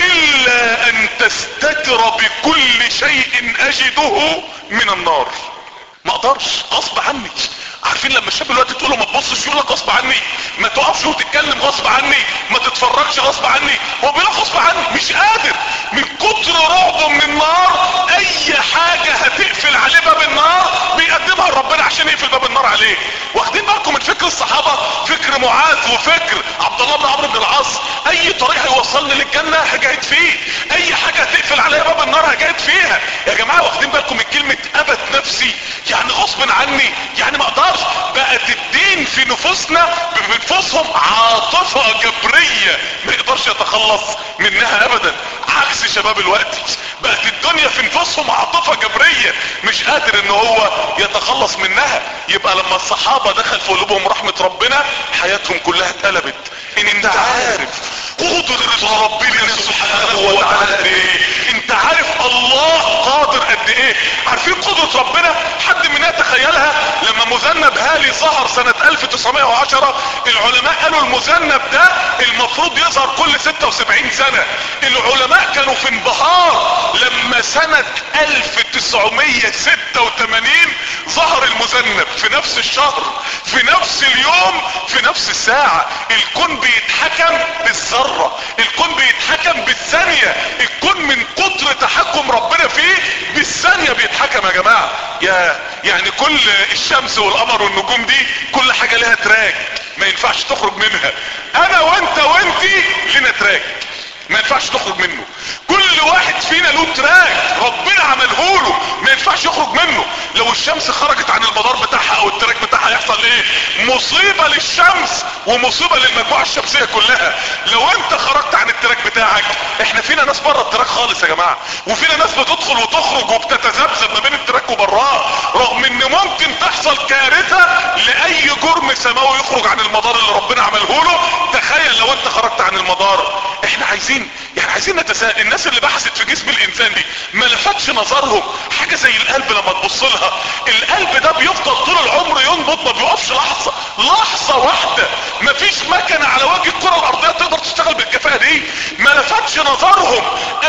الا ان تستتر بكل شيء اجده من النار. ما اقدرش، غصب عني. عارفين لما الشاب دلوقتي تقول له ما تبصش يقول لك غصب عني، ما تقفش وتتكلم غصب عني، ما تتفرجش غصب عني. هو بيقول لك غصب عني، مش قادر من كتر رعبه من النار. اي حاجه هتقفل عليه باب النار بيقدمها لربنا عشان يقفل باب النار عليه. واخدين بالكم من فكر الصحابه؟ فكر معاذ وفكر عبد الله بن عمرو بن العاص. اي طريق هيوصلني للجنة هجاهد فيه، اي حاجة هتقفل عليها باب النار هجاهد فيها. يا جماعة واخدين بالكم من كلمة ابت نفسي؟ يعني غصب عني، يعني ما اقدرش. بقت الدين في نفوسنا بنفوسهم عاطفة جبرية ما يقدرش يتخلص منها ابدا، عكس شباب الوقت. بقت الدنيا في نفوسهم عاطفة جبرية مش قادر ان هو يتخلص منها. يبقى لما الصحابة دخل في قلوبهم رحمة ربنا حياتهم كلها اتقلبت. ان انت عارف قدرة ربنا سبحانه وتعالى قد ايه، انت عارف الله قادر قد ايه. عارفين قدرة ربنا حد منا يتخيلها؟ لما مذنب هالي ظهر سنة الف وتسعمائة وعشرة العلماء قالوا المذنب ده المفروض يظهر كل ستة وسبعين سنة. العلماء كانوا في انبهار لما سنة الف وتسعمائة وستة وثمانين ظهر المذنب في نفس الشهر في نفس اليوم في نفس الساعة. الكون بيتحكم بالذرة، الكون بيتحكم بالثانية، الكون من كتر تحكم ربنا فيه بالثانية بيتحكم يا جماعة. يا يعني كل الشمس والقمر والنجوم دي كل حاجة لها تراك ما ينفعش تخرج منها. انا وانت وانتي لنا تراك ما ينفعش تخرج منه. كل واحد فينا له تراك ربنا عمله له ما ينفعش يخرج منه. لو الشمس خرجت عن المدار بتاعها او التراك بتاعها يحصل ايه؟ مصيبة للشمس ومصيبة للمجموعة الشمسية كلها. لو انت خرجت عن التراك بتاعك، احنا فينا ناس بره التراك خالص يا جماعة، وفينا ناس بتدخل وتخرج وبتتذبذب ما بين التراك وبراه، رغم ان ممكن تحصل كارثة لاي جرم سماوي يخرج عن المدار اللي ربنا عمله له. تخيل لو انت خرجت عن المدار. احنا عايزين يعني عايزين نتساءل، الناس اللي بحثت في جسم الانسان دي ما لفتش نظرهم حاجة زي القلب؟ لما تبص لها القلب ده بيفضل طول العمر ينبض ما بيقفش لحظة لحظة واحدة. مفيش مكنة على وجه الكرة الارضية تقدر تشتغل بالكفاءة دي. ما لفتش نظرهم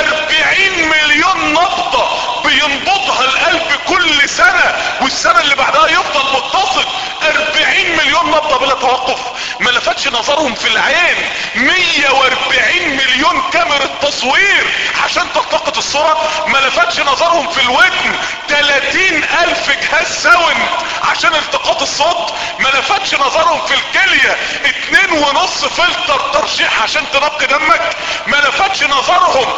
اربعين مليون نبضة بينبضها القلب كل سنة، والسنة اللي بعدها يفضل متصل اربعين مليون نبضة بلا توقف. ما لفتش نظرهم في العين مية واربعين مليون كاميرا تصوير عشان تلتقط الصورة. ما لفتش نظرهم في الودن ثلاثين الف جهاز ساوند عشان التقاط الصوت. ما لفتش نظرهم في الكلية اتنين ونص فلتر ترشيح عشان تنقي دمك. ما لفتش نظرهم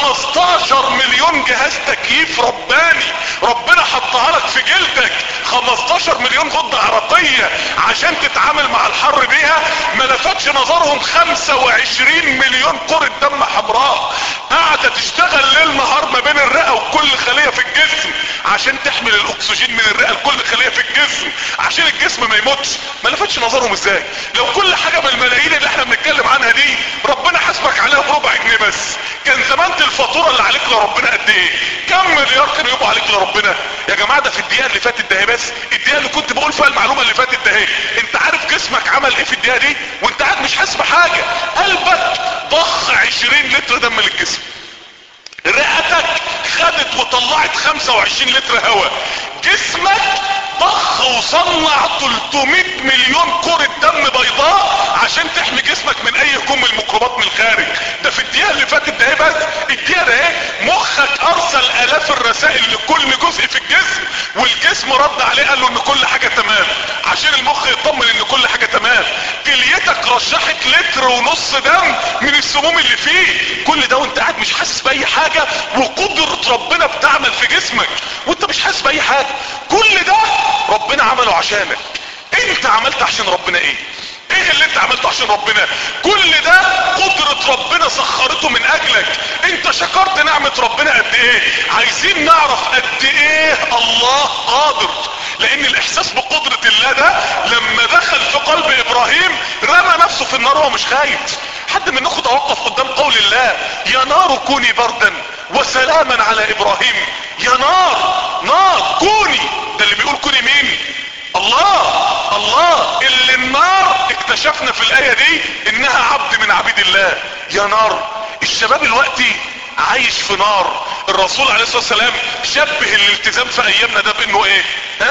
خمستاشر مليون جهاز تكييف رباني ربنا حطها لك في جلدك، خمستاشر مليون غدة عرقية عشان تتعامل مع الحر بيها. ما لفتش نظرهم خمسة وعشرين مليون كرة دم حمراء قاعدة تشتغل ليل نهار ما بين الرئة وكل خلية في الجسم عشان تحمل الاكسجين من الرئة لكل خلية في الجسم عشان الجسم ما يموتش. ما لفتش نظرهم ازاي؟ لو كل حاجة من الملايين اللي احنا بنتكلم عنها دي ربنا حاسبك عليها بربع جنيه بس، كان زمان الفاتورة اللي عليك لربنا قد ايه؟ كم مليار كانوا يبقوا عليك لربنا يا جماعة؟ ده في الدقيقة اللي فاتت ده بس، الدقيقة اللي كنت بقول فيها المعلومة اللي فاتت ده. انت عارف جسمك عمل ايه في الدقيقة دي وانت قاعد مش حاسس بحاجة؟ قلبك ضخ عشرين لتر دم للجسم، رئتك خدت وطلعت خمسة وعشرين لتر هواء، جسمك ضخ وصنع تلتمية مليون كرة دم بيضاء عشان تحمي جسمك من اي هجوم الميكروبات من الخارج. ده في الدقيقة اللي فاتت ده بس، الدقيقة ده ايه؟ مخك ارسل الاف الرسائل لكل جزء في الجسم والجسم رد عليه قال له ان كل حاجة تمام عشان المخ يطمن ان كل حاجة تمام. كليتك رشحت لتر ونص دم من السموم اللي فيه، كل ده وانت قاعد مش حاسس باي حاجة وقدرة ربنا بتعمل في جسمك وانت مش حاسس باي حاجة. كل ده ربنا عمله عشانك. انت عملت عشان ربنا ايه؟ ايه اللي انت عملته عشان ربنا؟ كل ده قدرة ربنا سخرته من اجلك. انت شكرت نعمة ربنا قد ايه؟ عايزين نعرف قد ايه الله قادر، لان الاحساس بقدرة الله ده لما دخل في قلب ابراهيم رمى نفسه في النار وهو مش خايف. حد منكم توقف قدام قول الله يا نار كوني بردا وسلاما على ابراهيم؟ يا نار نار كوني، ده اللي بيقول كوني مين؟ الله. الله اللي النار اكتشفنا في الاية دي انها عبد من عبيد الله. يا نار، الشباب الوقتي عايش في نار. الرسول عليه الصلاة والسلام شبه الالتزام في ايامنا ده بانه ايه؟ ها؟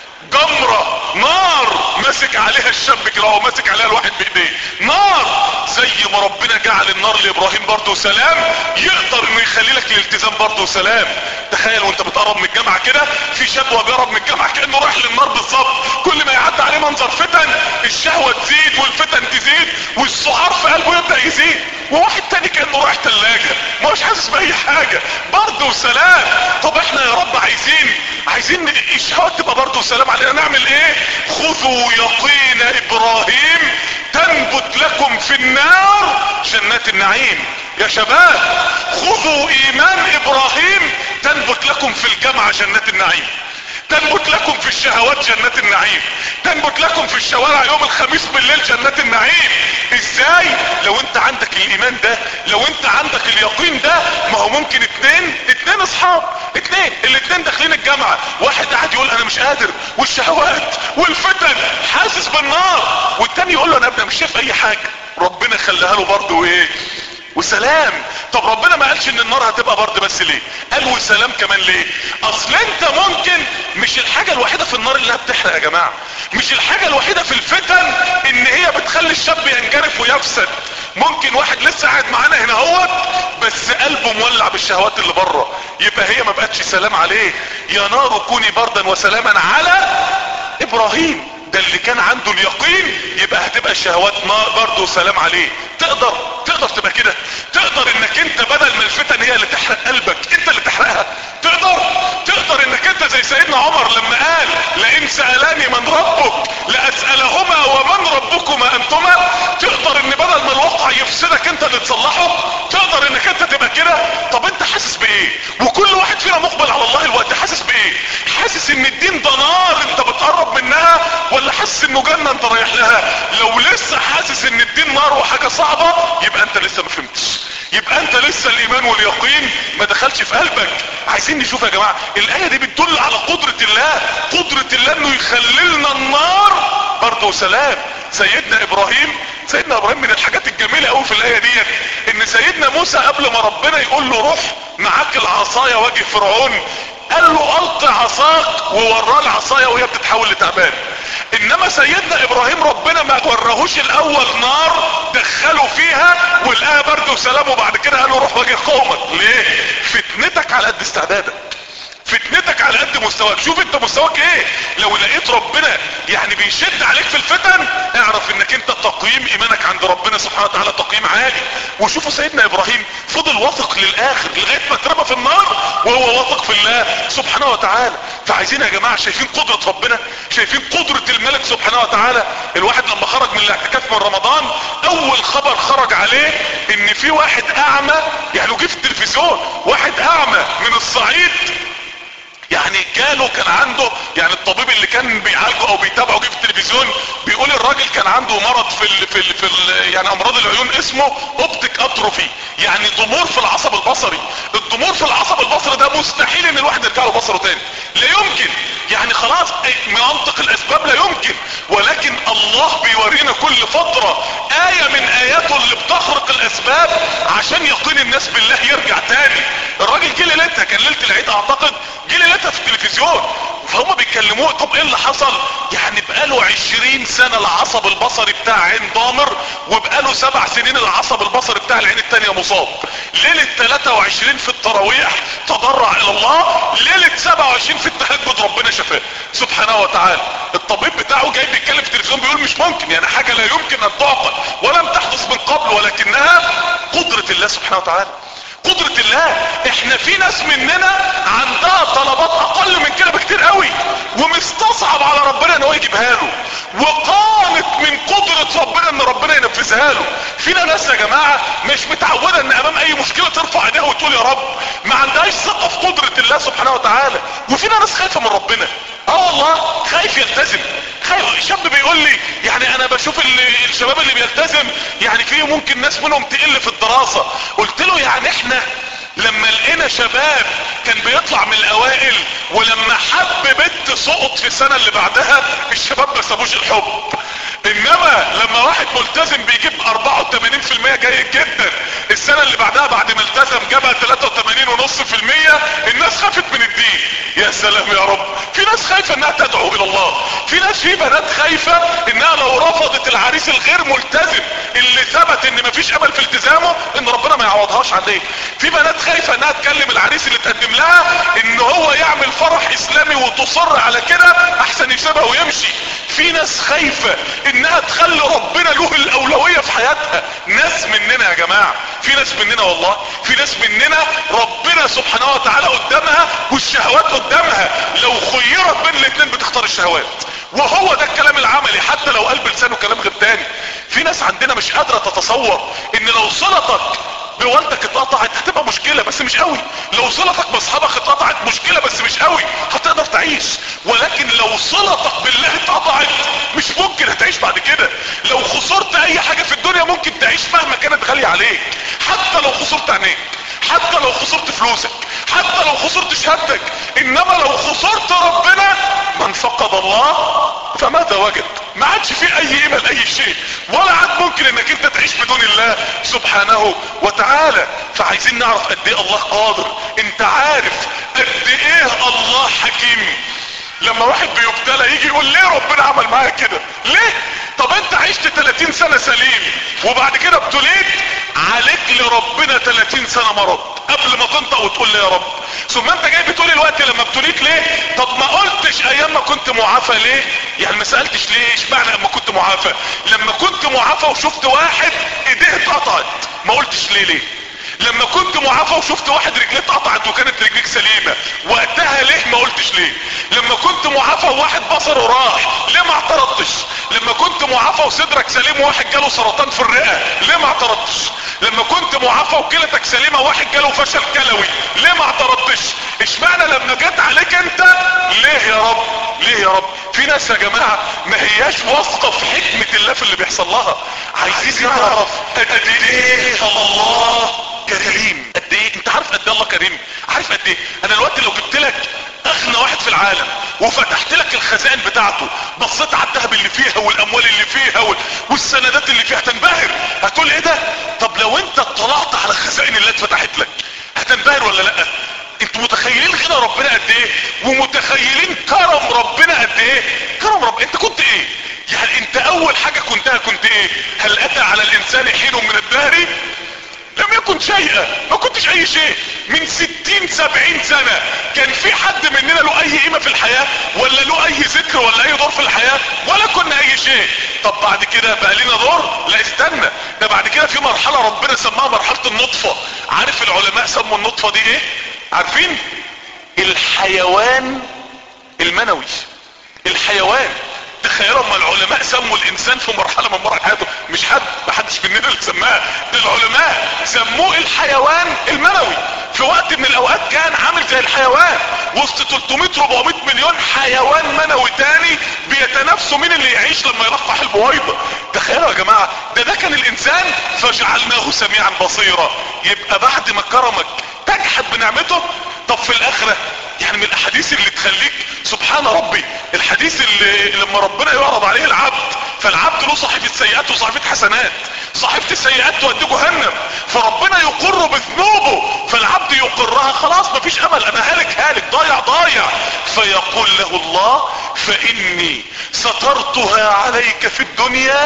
جمرة نار ماسك عليها الشاب كده او ماسك عليها الواحد بايديه نار. زي ما ربنا جعل النار لابراهيم برضه سلام، يقدر انه يخلي لك الالتزام برضه سلام. تخيل وانت بتقرب من الجامعة كده في شاب وهو بيقرب من الجامعة كأنه رايح للنار بالظبط، كل ما يعدي عليه منظر فتن الشهوة تزيد والفتن تزيد والسعار في قلبه يبدأ يزيد. وواحد تاني كانه رايح تلاجة ما مش حاسس باي حاجة، برضه وسلام. طب احنا يا رب عايزين عايزين الشهوات تبقى برضه وسلام علينا، نعمل ايه؟ خذوا يقين ابراهيم تنبت لكم في النار جنات النعيم. يا شباب خذوا ايمان ابراهيم تنبت لكم في الجامعة جنات النعيم، تنبت لكم في الشهوات جنات النعيم، تنبت لكم في الشوارع يوم الخميس بالليل جنات النعيم. ازاي؟ لو انت عندك الايمان ده، لو انت عندك اليقين ده. ما هو ممكن اتنين اتنين اصحاب، اتنين الاتنين داخلين الجامعة، واحد قاعد يقول انا مش قادر والشهوات والفتن حاسس بالنار، والتاني يقول له انا ابدا مش شايف اي حاجة، ربنا خلاها له برضه ايه؟ وسلام. طب ربنا ما قالش ان النار هتبقى برد بس ليه؟ قال وسلام كمان ليه؟ اصل انت ممكن مش الحاجة الوحيدة في النار اللي بتحرق يا جماعة، مش الحاجة الوحيدة في الفتن ان هي بتخلي الشاب ينجرف ويفسد. ممكن واحد لسه قاعد معانا هنا هو بس قلبه مولع بالشهوات اللي بره، يبقى هي ما بقتش سلام عليه. يا نار كوني بردا وسلاما على ابراهيم، ده اللي كان عنده اليقين. يبقى هتبقى الشهوات نار برضه وسلام عليه. تقدر تقدر تبقى كده؟ تقدر انك انت بدل ما الفتن هي اللي تحرق قلبك انت اللي تحرقها؟ تقدر تقدر انك انت زي سيدنا عمر لما قال لئن سألاني من ربك لأسألهما ومن ربكما انتما؟ تقدر ان بدل ما الواقع يفسدك انت اللي تصلحه؟ تقدر انك انت تبقى كده؟ طب انت حاسس بايه؟ وكل واحد فينا مقبل على الله الوقت حاسس بايه؟ حاسس ان الدين ده نار انت بتقرب منها، ولا حاسس انه جنة انت رايح لها؟ لو لسه حاسس ان الدين نار وحاجة صعبة يبقى انت لسه ما فهمتش، يبقى انت لسه الايمان واليقين ما دخلش في قلبك. عايزين نشوف يا جماعة الاية دي بتدل على قدرة الله، قدرة الله انه يخللنا النار برضه وسلام. سيدنا ابراهيم سيدنا ابراهيم من الحاجات الجميلة قوي في الاية دي ان سيدنا موسى قبل ما ربنا يقول له روح معاك العصاية واجه فرعون، قال له القي عصاك ووراه العصاية وهي بتتحول لتعبان. انما سيدنا ابراهيم ربنا ما وراهوش الاول نار دخلوا فيها والآية برد وسلام، وبعد كده قال له روح واجه قومك. ليه؟ فتنتك على قد استعدادك، فتنتك على قد مستواك. شوف انت مستواك ايه. لو لقيت ربنا يعني بيشد عليك في الفتن اعرف انك انت تقييم ايمانك عند ربنا سبحانه وتعالى تقييم عالي. وشوفوا سيدنا ابراهيم فضل واثق للاخر لغاية ما اترمى في النار وهو واثق في الله سبحانه وتعالى. فعايزين يا جماعة شايفين قدرة ربنا، شايفين قدرة الملك سبحانه وتعالى. الواحد لما خرج من الاعتكاف من رمضان اول خبر خرج عليه ان في واحد اعمى، يعني جه في التلفزيون واحد اعمى من الصعيد يعني جاله كان عنده يعني الطبيب اللي كان بيعالجه او بيتابعه جه في التلفزيون بيقول الراجل كان عنده مرض في ال في ال في ال يعني امراض العيون اسمه اوبتيك اتروفي، يعني ضمور في العصب البصري. الضمور في العصب البصري ده مستحيل ان الواحد يرجع له بصره تاني، لا يمكن، يعني خلاص منطق الاسباب لا يمكن. ولكن الله بيورينا كل فترة آية من آياته اللي بتخرق الاسباب عشان يقين الناس بالله يرجع تاني. الراجل جه ليلتها كان ليلة العيد اعتقد، جه ليلتها في التلفزيون فهم بيتكلموه طب ايه اللي حصل؟ يعني بقاله عشرين سنة العصب البصري بتاع عين ضامر وبقاله سبع سنين العصب البصري بتاع العين التانية مصاب. ليلة ثلاثة وعشرين في التراويح تضرع الى الله، ليلة سبعة وعشرين في التهجد ربنا شفاه سبحانه وتعالى. الطبيب بتاعه جاي بيتكلم في التلفزيون بيقول مش ممكن، يعني حاجة لا يمكن ان تعقل ولم تحدث من قبل، ولكنها قدرة الله سبحانه وتعالى، قدرة الله. احنا في ناس مننا عندها طلبات اقل من كده بكتير قوي ومستصعب على ربنا ان هو يجيبها له، وقانت من قدرة ربنا ان ربنا ينفذها له. فينا ناس يا جماعة مش متعودة ان امام اي مشكلة ترفع ايديها وتقول يا رب، ما عندهاش ثقة في قدرة الله سبحانه وتعالى. وفينا ناس خايفة من ربنا، اه والله خايف يلتزم. خايف شاب بيقول لي يعني انا بشوف الشباب اللي بيلتزم يعني فيه ممكن ناس منهم تقل في الدراسة. قلت له يعني احنا لما لقينا شباب كان بيطلع من الاوائل ولما حب بنت سقط في السنة اللي بعدها الشباب ما سابوش الحب، انما لما واحد ملتزم بيجيب اربعة وثمانين في المية جيد جدا السنة اللي بعدها بعد ما التزم جابها ثلاثة وثمانين ونص في المية الناس خافت من الدين. يا سلام يا رب. في ناس خايفة انها تدعو الى الله، في ناس في بنات خايفة انها لو رفضت العريس الغير ملتزم اللي ثبت ان مفيش امل في التزامه ان ربنا ما يعوضهاش عليه. في بنات خايفة انها تكلم العريس اللي تقدم لها ان هو يعمل فرح اسلامي وتصر على كده احسن يسيبها ويمشي. في ناس خايفة انها تخلي ربنا له الاولوية في حياتها. ناس مننا يا جماعة، في ناس مننا والله، في ناس مننا ربنا سبحانه وتعالى قدامها والشهوات قدامها، لو خيرت بين الاتنين بتختار الشهوات. وهو ده الكلام العملي حتى لو قلب لسانه كلام غير تاني. في ناس عندنا مش قادرة تتصور ان لو صلتك بوالدك اتقطعت هتبقى مشكلة بس مش قوي، لو صلتك باصحابك اتقطعت مشكلة بس مش قوي، هتقدر تعيش. ولكن لو صلتك بالله اتقطعت مش ممكن هتعيش بعد كده. لو خسرت اي حاجة في الدنيا ممكن تعيش مهما كانت غالية عليك، حتى لو خسرت عينيك، حتى لو خسرت فلوسك، حتى لو خسرت شهادتك. انما لو خسرت ربنا، من فقد الله فماذا وجد؟ ما عادش فيه اي قيمة لاي شيء، ولا عاد ممكن انك انت تعيش بدون الله سبحانه وتعالى. فعايزين نعرف قد ايه الله قادر. انت عارف قد ايه الله حكيم؟ لما واحد بيبتلى يجي يقول ليه ربنا عمل معايا كده؟ ليه؟ طب انت عشت ثلاثين سنة سليم وبعد كده ابتليت، عليك لربنا ثلاثين سنة مرض قبل ما تنطق وتقول لي يا رب. ثم انت جاي بتقول الوقت لما ابتليت ليه؟ طب ما قلتش ايام ما كنت معافى ليه؟ يعني ما سألتش ليه اشمعنى لما كنت معافى؟ لما كنت معافى وشفت واحد ايديه اتقطعت ما قلتش ليه ليه؟ لما كنت معافى وشفت واحد رجليه اتقطعت وكانت رجليك سليمة وقتها ليه ما قلتش ليه؟ لما كنت معافى وواحد بصره راح ليه ما اعترضتش؟ لما كنت معافى وصدرك سليم وواحد جاله سرطان في الرئة ليه ما اعترضتش؟ لما كنت معافى وكلتك سليمة وواحد جاله فشل كلوي ليه ما اعترضتش؟ اشمعنى لما جت عليك انت ليه يا رب؟ ليه يا رب؟ في ناس يا جماعة ما هياش واثقة في حكمة الله في اللي بيحصل لها. عايزين نعرف قد ايه الله كريم. قد ايه انت عارف قد ايه الله كريم؟ عارف قد ايه؟ انا الوقت لو جبت لك اغنى واحد في العالم وفتحت لك الخزائن بتاعته، بصيت على الذهب اللي فيها والاموال اللي فيها وال... والسندات اللي فيها، هتنبهر. هتقول ايه ده؟ طب لو انت اطلعت على الخزائن اللي اتفتحت لك هتنبهر ولا لا؟ انتوا متخيلين غنى ربنا قد ايه؟ ومتخيلين كرم ربنا قد ايه؟ كرم رب انت كنت ايه؟ يعني انت اول حاجة كنتها كنت ايه؟ هل اتى على الانسان حين من الدهر لم يكن شيئا، ما كنتش اي شيء. من ستين سبعين سنة كان في حد مننا له اي قيمة في الحياة؟ ولا له اي ذكر ولا اي دور في الحياة؟ ولا كنا اي شيء. طب بعد كده بقى لنا دور؟ لا استنى، ده بعد كده في مرحلة ربنا سماها مرحلة النطفة. عارف العلماء سموا النطفة دي ايه؟ عارفين؟ الحيوان المنوي. الحيوان. تخيلوا اما العلماء سموا الانسان في مرحلة من مراحل حياته، مش حد، ما حدش مننا اللي سماها، ده العلماء سموه الحيوان المنوي. في وقت من الاوقات كان عامل زي الحيوان، وسط ثلاثمية أربعمية مليون حيوان منوي تاني بيتنافسوا مين اللي يعيش لما يلقح البويضة. تخيلوا يا جماعة، ده ده كان الانسان فجعلناه سميعا بصيرا. يبقى بعد ما كرمك تجحد بنعمته؟ طب في الاخرة يعني من الاحاديث اللي تخليك سبحان ربي، الحديث اللي لما ربنا يعرض عليه العبد، فالعبد له صحيفة سيئات وصحيفة حسنات. صحيفة السيئات تودي جهنم، فربنا يقر بذنوبه، فالعبد يقرها، خلاص مفيش امل، انا هالك هالك ضايع ضايع. فيقول له الله فاني سترتها عليك في الدنيا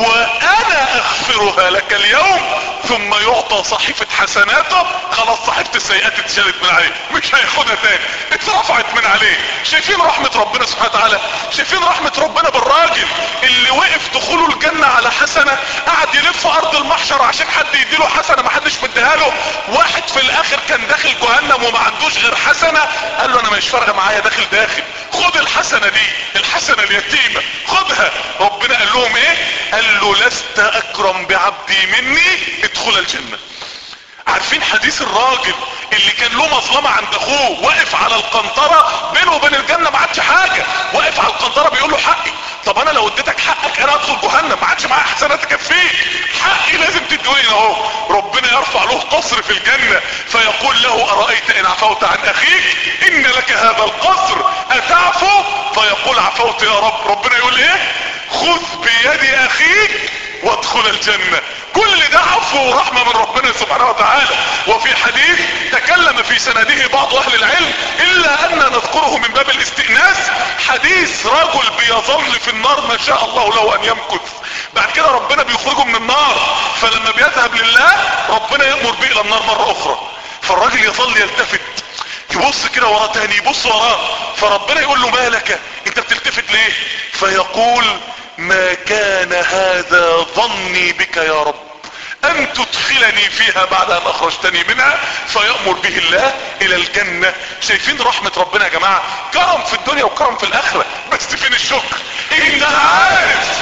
وانا اغفرها لك اليوم. ثم يعطى صحيفة حسناته، خلاص صحيفة السيئات اتشالت من عليه، مش هياخدها تاني، اترفعت من عليه. شايفين رحمة ربنا سبحانه وتعالى؟ شايفين رحمة ربنا بالراجل اللي وقف دخوله الجنة على حسنة، قعد يلف ارض المحشر عشان حد يديله حسنة ما حدش مديها له. واحد في الاخر كان داخل جهنم وما عندوش غير حسنة، قال له انا مش فارقة معايا، داخل داخل خد الحسنة دي، الحسنة اليتيمة خدها. ربنا قال لهم ايه؟ قال له لست اكرم بعبدي مني، ادخل الجنة. عارفين حديث الراجل اللي كان له مظلمة عند اخوه، واقف على القنطرة بينه وبين الجنة ما عادش حاجة، واقف على القنطرة بيقول له حقي. طب انا لو اديتك حقك انا ادخل جهنم، ما عادش معايا حسنات تكفيك، حقي لازم تدوني اهو. ربنا يرفع له قصر في الجنة فيقول له ارايت ان عفوت عن اخيك ان لك هذا القصر اتعفو؟ فيقول عفوت يا رب. ربنا يقول ايه؟ خذ بيد اخيك وادخل الجنة. كل ده عفو ورحمة من ربنا سبحانه وتعالى. وفي حديث تكلم في سنده بعض اهل العلم الا ان نذكره من باب الاستئناس، حديث رجل بيظل في النار ما شاء الله له ان يمكث، بعد كده ربنا بيخرجه من النار، فلما بيذهب لله ربنا يأمر به الى النار مرة اخرى، فالراجل يظل يلتفت يبص كده وراه تاني، يبص وراه، فربنا يقول له مالك انت بتلتفت ليه؟ فيقول ما كان هذا ظني بك يا رب ان تدخلني فيها بعد ان اخرجتني منها، فيأمر به الله الى الجنة. شايفين رحمة ربنا يا جماعة؟ كرم في الدنيا وكرم في الاخرة، بس فين الشكر؟ انت عارف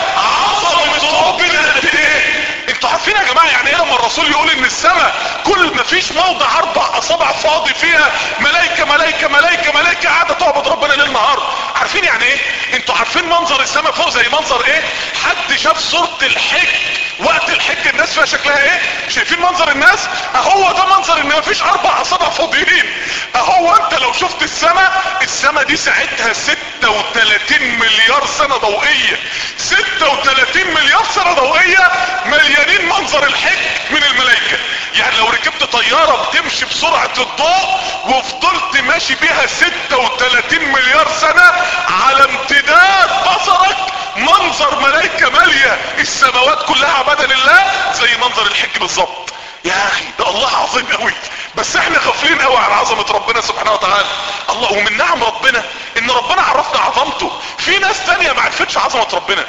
عظمة ربنا قد ايه؟ انتوا عارفين يا جماعة يعني ايه لما الرسول يقول ان السماء كل ما فيش موضع اربع اصابع فاضي فيها ملايكة ملايكة ملايكة ملايكة قاعدة تعبد ربنا ليل نهار؟ عارفين يعني ايه؟ انتوا عارفين منظر السماء فوق زي منظر ايه؟ حد شاف صورة الحج وقت الحج الناس فيها شكلها ايه؟ شايفين منظر الناس؟ اهو ده منظر ان مفيش اربع اصابع فاضيين. اهو انت لو شفت السماء، السماء دي ساعتها ستة وتلاتين مليار سنة ضوئية، ستة وتلاتين مليار سنة ضوئية مليانين منظر الحج من الملائكة. يعني لو ركبت طيارة بتمشي بسرعة الضوء وفضلت ماشي بيها ستة وتلاتين مليار سنة على امتداد بصرك، منظر ملائكة مالية السماوات كلها عبادة لله زي منظر الحج بالظبط. يا اخي ده الله عظيم قوي، بس احنا غافلين قوي عن عظمة ربنا سبحانه وتعالى. الله ومن نعم ربنا ان ربنا عرفنا عظمته. في ناس تانية ما عرفتش عظمة ربنا،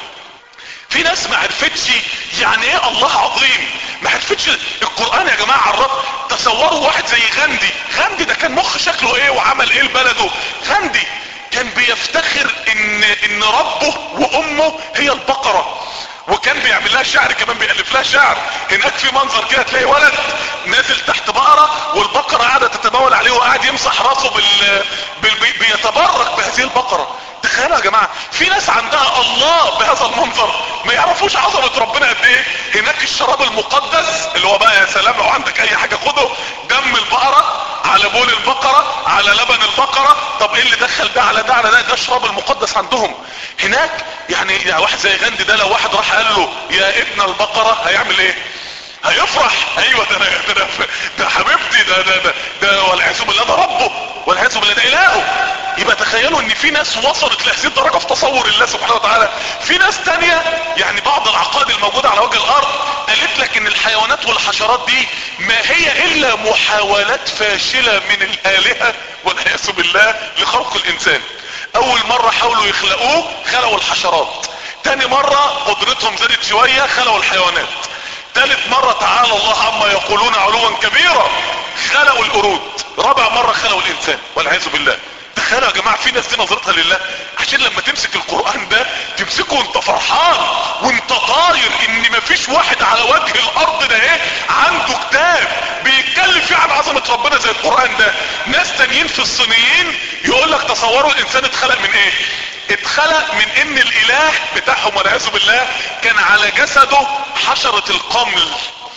في ناس ما عرفتش يعني ايه الله عظيم، ما عرفتش القرآن يا جماعة عرف. تصوروا واحد زي غاندي، غاندي ده كان مخ شكله ايه وعمل ايه لبلده. غاندي كان بيفتخر ان ان ربه وامه هي البقرة، وكان بيعمل لها شعر كمان، بيألف لها شعر. هناك في منظر كده تلاقي ولد نازل تحت بقرة والبقرة قاعدة تتبول عليه وقاعد يمسح راسه بال... بال... بيتبرك بهذه البقرة. تخيلوا يا جماعة في ناس عندها الله بهذا المنظر ما يعرفوش عظمة ربنا قد ايه. هناك الشراب المقدس اللي هو بقى يا سلام لو عندك اي حاجة خده، دم البقرة على بول البقرة على لبن البقرة. طب ايه اللي دخل ده على ده على ده؟ ده الشراب المقدس عندهم هناك. يعني, يعني واحد زي غاندي ده لو واحد راح قال له يا ابن البقرة هيعمل ايه؟ هيفرح. ايوه ده ده ده, ده حبيبتي ده ده ده, ده والعياذ بالله ده ربه والعياذ بالله ده الهه. يبقى تخيلوا ان في ناس وصلت لهذه الدرجه في تصور الله سبحانه وتعالى. في ناس تانية يعني بعض العقائد الموجوده على وجه الارض قالت لك ان الحيوانات والحشرات دي ما هي الا محاولات فاشله من الالهه والعياذ بالله لخلق الانسان. اول مره حاولوا يخلقوه خلقوا الحشرات، تاني مرة قدرتهم زادت شوية خلقوا الحيوانات، ثالث مرة تعالى الله عما يقولون علوا كبيرا خلقوا القرود، رابع مرة خلقوا الانسان والعياذ بالله. تخيلوا يا جماعة في ناس دي نظرتها لله، عشان لما تمسك القرآن ده تمسكه وانت فرحان وانت طاير ان مفيش واحد على وجه الارض ده ايه عنده كتاب بيتكلم فيه عن عظمة ربنا زي القرآن ده. ناس تانيين في الصينيين يقول لك تصوروا الانسان اتخلق من ايه؟ اتخلق من ان الاله بتاعهم والعياذ بالله كان على جسده حشرة القمل،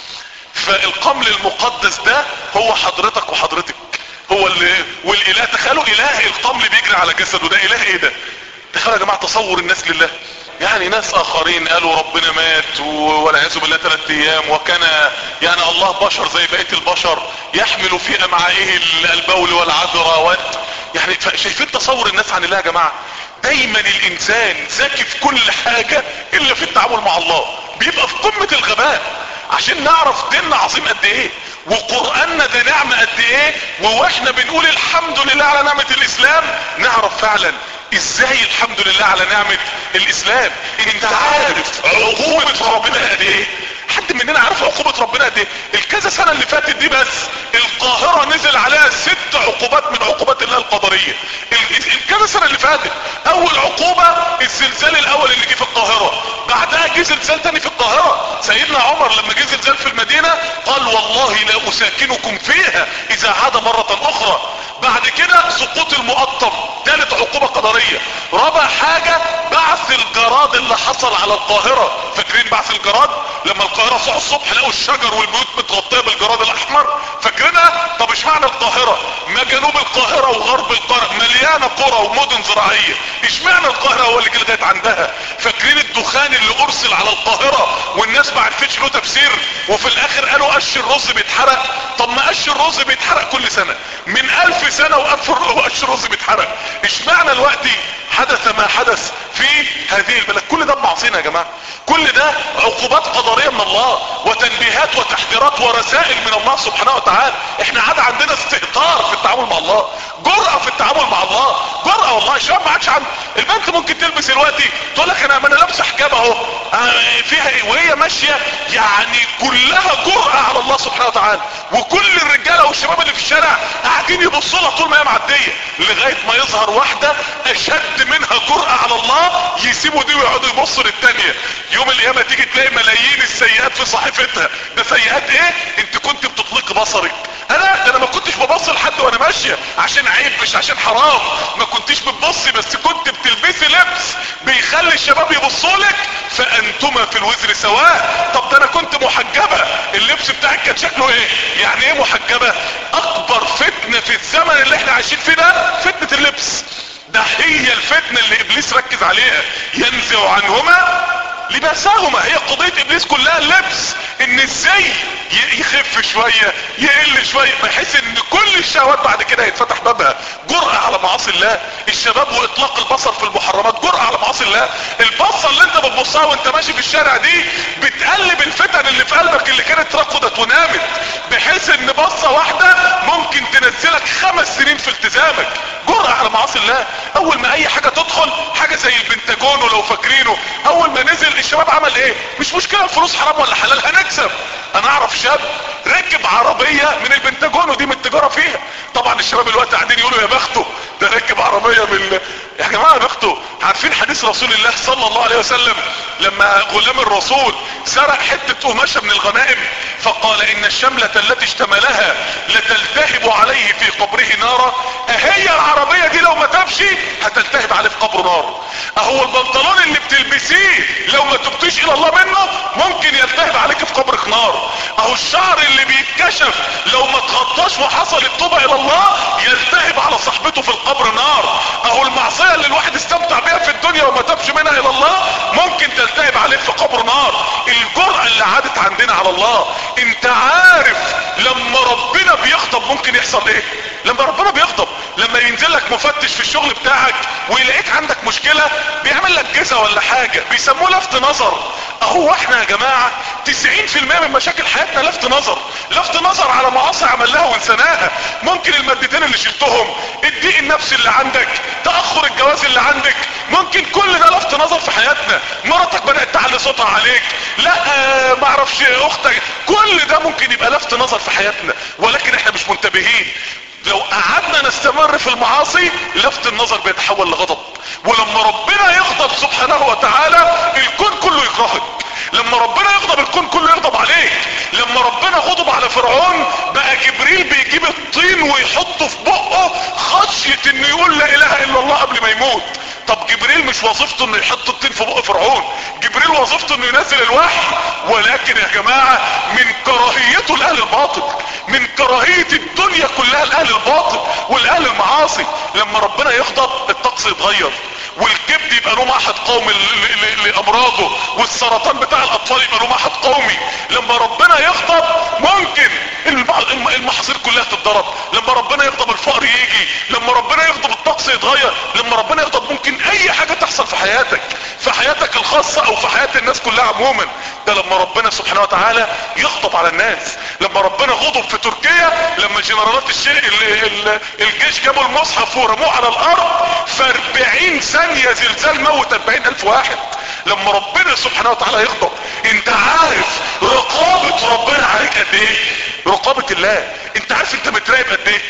فالقمل المقدس ده هو حضرتك وحضرتك هو اللي والاله. تخيلوا اله القمل بيجري على جسده، ده اله ايه ده؟ تخيلوا يا جماعة تصور الناس لله. يعني ناس اخرين قالوا ربنا مات والعياذ بالله ثلاث ايام وكان يعني الله بشر زي بقية البشر يحمل في امعائه البول والعذرة و... يعني شايفين تصور الناس عن الله يا جماعة. دايما الانسان ذكي في كل حاجة الا في التعامل مع الله، بيبقى في قمة الغباء. عشان نعرف ديننا عظيم قد ايه وقرآننا ده نعمة قد ايه، واحنا بنقول الحمد لله على نعمة الاسلام، نعرف فعلا ازاي الحمد لله على نعمة الاسلام. انت عارف عقوبة ربنا قد ايه؟ حد مننا عارف عقوبة ربنا قد ايه؟ الكذا سنة اللي فاتت دي بس القاهرة نزل عليها ست عقوبات من عقوبات الله القدرية. الكذا سنة اللي فاتت اول عقوبة الزلزال الاول اللي جه في القاهرة، بعدها جه زلزال تاني في القاهرة. سيدنا عمر لما جه زلزال في المدينة قال والله لا اساكنكم فيها اذا عاد مرة اخرى. بعد كده سقوط المقطم ثالث عقوبة قدرية. رابع حاجة بعث الجراد اللي حصل على القاهرة، فاكرين بعث الجراد لما القاهرة صحوا الصبح لقوا الشجر والبيوت متغطية بالجراد الاحمر، فاكرينها؟ طب اشمعنى القاهرة؟ ما جنوب القاهرة وغرب القاهرة مليانة قرى ومدن زراعية، اشمعنى القاهرة هو اللي جت عندها؟ فاكرين الدخان اللي ارسل على القاهرة والناس ما عرفتش له تفسير وفي الاخر قالوا قش الرز بيتحرق؟ طب ما قش الرز بيتحرق كل سنة من الف سنة وقش الرز بيتحرق، اشمعنى دلوقتي حدث ما حدث في هذه البلد؟ كل ده بمعصينا يا جماعة، كل ده عقوبات قدرية من الله وتنبيهات وتحذيرات ورسائل من الله سبحانه وتعالى. احنا عاد عندنا استهتار في التعامل مع الله، جرأة في التعامل مع الله، جرأة والله. شباب ما عادش عند البنت ممكن تلبس دلوقتي تقول لك انا ما انا لابسه حجاب اهو فيها ايه، وهي ماشيه يعني كلها جرأة على الله سبحانه وتعالى، وكل الرجاله والشباب اللي في الشارع قاعدين يبصوا لها طول ما هي معديه، لغايه ما يظهر واحده اشد منها جرأة على الله يسيبوا دي ويقعدوا يبصوا للتانيه. يوم القيامه تيجي تلاقي ملايين السيئات في صحيفتها. ده سيئات ايه؟ انت كنت بتطلق بصرك. انا ده انا ما كنتش ببص لحد وانا ماشيه عشان عيب مش عشان حرام، ما كنتش بتبصي بس كنت بتلبسي لبس بيخلي الشباب يبصوا لك، فانتما في الوزر سواء. طب ده انا كنت محجبه، اللبس بتاعك كان شكله ايه؟ يعني ايه محجبه؟ اكبر فتنه في الزمن اللي احنا عايشين فيه ده فتنه اللبس. ده هي الفتنه اللي ابليس ركز عليها، ينزع عنهما لباسهما. هي قضية ابليس كلها اللبس، ان ازاي يخف شوية يقل شوية بحيث ان كل الشهوات بعد كده يتفتح بابها. جرأة على معاصي الله. الشباب واطلاق البصر في المحرمات جرأة على معاصي الله. البصة اللي انت بتبصها وانت ماشي في الشارع دي بتقلب الفتن اللي في قلبك اللي كانت رقدت ونامت، بحيث ان بصة واحدة ممكن تنزلك خمس سنين في التزامك. جرأة على معاصي الله. اول ما اي حاجة تدخل، حاجة زي البنتاجون ولو فاكرينه اول ما نزل الشباب عمل ايه؟ مش مشكلة الفلوس حرام ولا حلال هنكسب. انا اعرف شاب ركب عربية من البنتاجون ودي من التجارة فيها. طبعا الشباب الوقت قاعدين يقولوا يا بخته ده ركب عربية من يا جماعة يا بخته. عارفين حديث رسول الله صلى الله عليه وسلم لما غلام الرسول سرق حتة قماشة من الغنائم فقال ان الشملة التي اشتملها لتلتهب عليه في قبره نارا. اهي العربية دي لو ما تمشي هتلتهب عليه في قبره نار. اهو البنطلون اللي بتلبسيه لو ما تبتيش الى الله منه ممكن يلتهب عليك في قبرك نار. اهو الشعر اللي بيتكشف لو ما تغطاش وحصل التوبة الى الله يلتهب على صاحبته في القبر نار. اهو المعصية اللي الواحد استمتع بها في الدنيا وما تبش منها الى الله ممكن تلتهب عليه في قبر نار. الجرأة اللي عادت عندنا على الله. انت عارف لما ربنا بيغضب ممكن يحصل ايه؟ لما ربنا بيغضب لما ينزل لك مفتش في الشغل بتاعك ويلاقيك عندك مشكلة بيعمل لك جزا ولا حاجة بيسموه لفت نظر. اهو احنا يا جماعة تسعين في المية من مشاكل حياتنا لفت نظر. لفت نظر على معاصي عملناها ونسناها. ممكن المادتين اللي شلتهم، الضيق النفسي اللي عندك، تأخر الجواز اللي عندك، ممكن كل ده لفت نظر في حياتنا. مراتك بدأت تعلي صوتها عليك، لا آه ما اعرفش اختك، كل ده ممكن يبقى لفت نظر في حياتنا ولكن احنا مش منتبهين. لو قعدنا نستمر في المعاصي لفت النظر بيتحول لغضب، ولما ربنا يغضب سبحانه وتعالى الكون كله يكرهك. لما ربنا يغضب الكون كله يغضب عليك. لما ربنا غضب على فرعون بقى جبريل بيجيب الطين ويحطه في بقه خشية انه يقول لا اله الا الله قبل ما يموت. طب جبريل مش وظيفته انه يحط الطين في بق فرعون، جبريل وظيفته انه ينزل الوحي. ولكن يا جماعة من كراهيته لاهل الباطل، من كراهية الدنيا كلها لاهل الباطل والاهل المعاصي، لما ربنا يغضب الطقس يتغير والكبد يبقى له معهد قومي لامراضه والسرطان بتاع الاطفال يبقى له معهد قومي. لما ربنا يغضب ممكن المحاصيل كلها تتضرب. لما ربنا يغضب الفقر يجي. لما ربنا يغضب الطقس يتغير. لما ربنا يغضب ممكن اي حاجة تحصل في حياتك، في حياتك الخاصة او في حياة الناس كلها عموما. ده لما ربنا سبحانه وتعالى يغضب على الناس. لما ربنا غضب في تركيا لما جنرالات الشيء الجيش جابوا المصحف ورموه على الارض في اربعين ثانية زلزال موت اربعين الف واحد. لما ربنا سبحانه وتعالى يغضب انت عارف رقابة ربنا عليك قد ايه؟ رقابة الله انت عارف انت متراقب قد ايه؟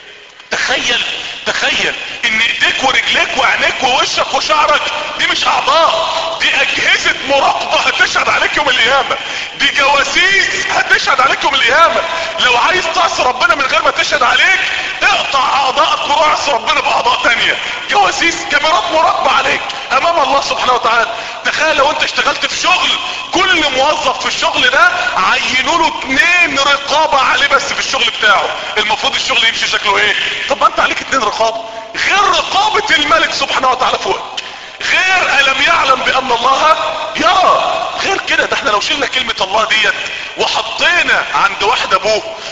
تخيل تخيل ان ايديك ورجليك وعينيك ووشك وشعرك دي مش اعضاء، دي اجهزة مراقبة هتشهد عليك يوم القيامة. دي جواسيس هتشهد عليك يوم القيامة. لو عايز تعصي ربنا من غير ما تشهد عليك اقطع اعضائك وراعي ربنا باعضاء تانية. جواسيس كاميرات مراقبة عليك امام الله سبحانه وتعالى. تخيل لو انت اشتغلت في شغل كل موظف في الشغل ده عينوا له اتنين رقابة عليه بس في الشغل بتاعه، المفروض الشغل يمشي شكله ايه؟ طب ما انت عليك اتنين رقابة غير رقابة الملك سبحانه وتعالى فوقك، غير الم يعلم بان الله يرى. غير كده ده احنا لو شلنا كلمة الله ديت وحطينا عند واحد ابوه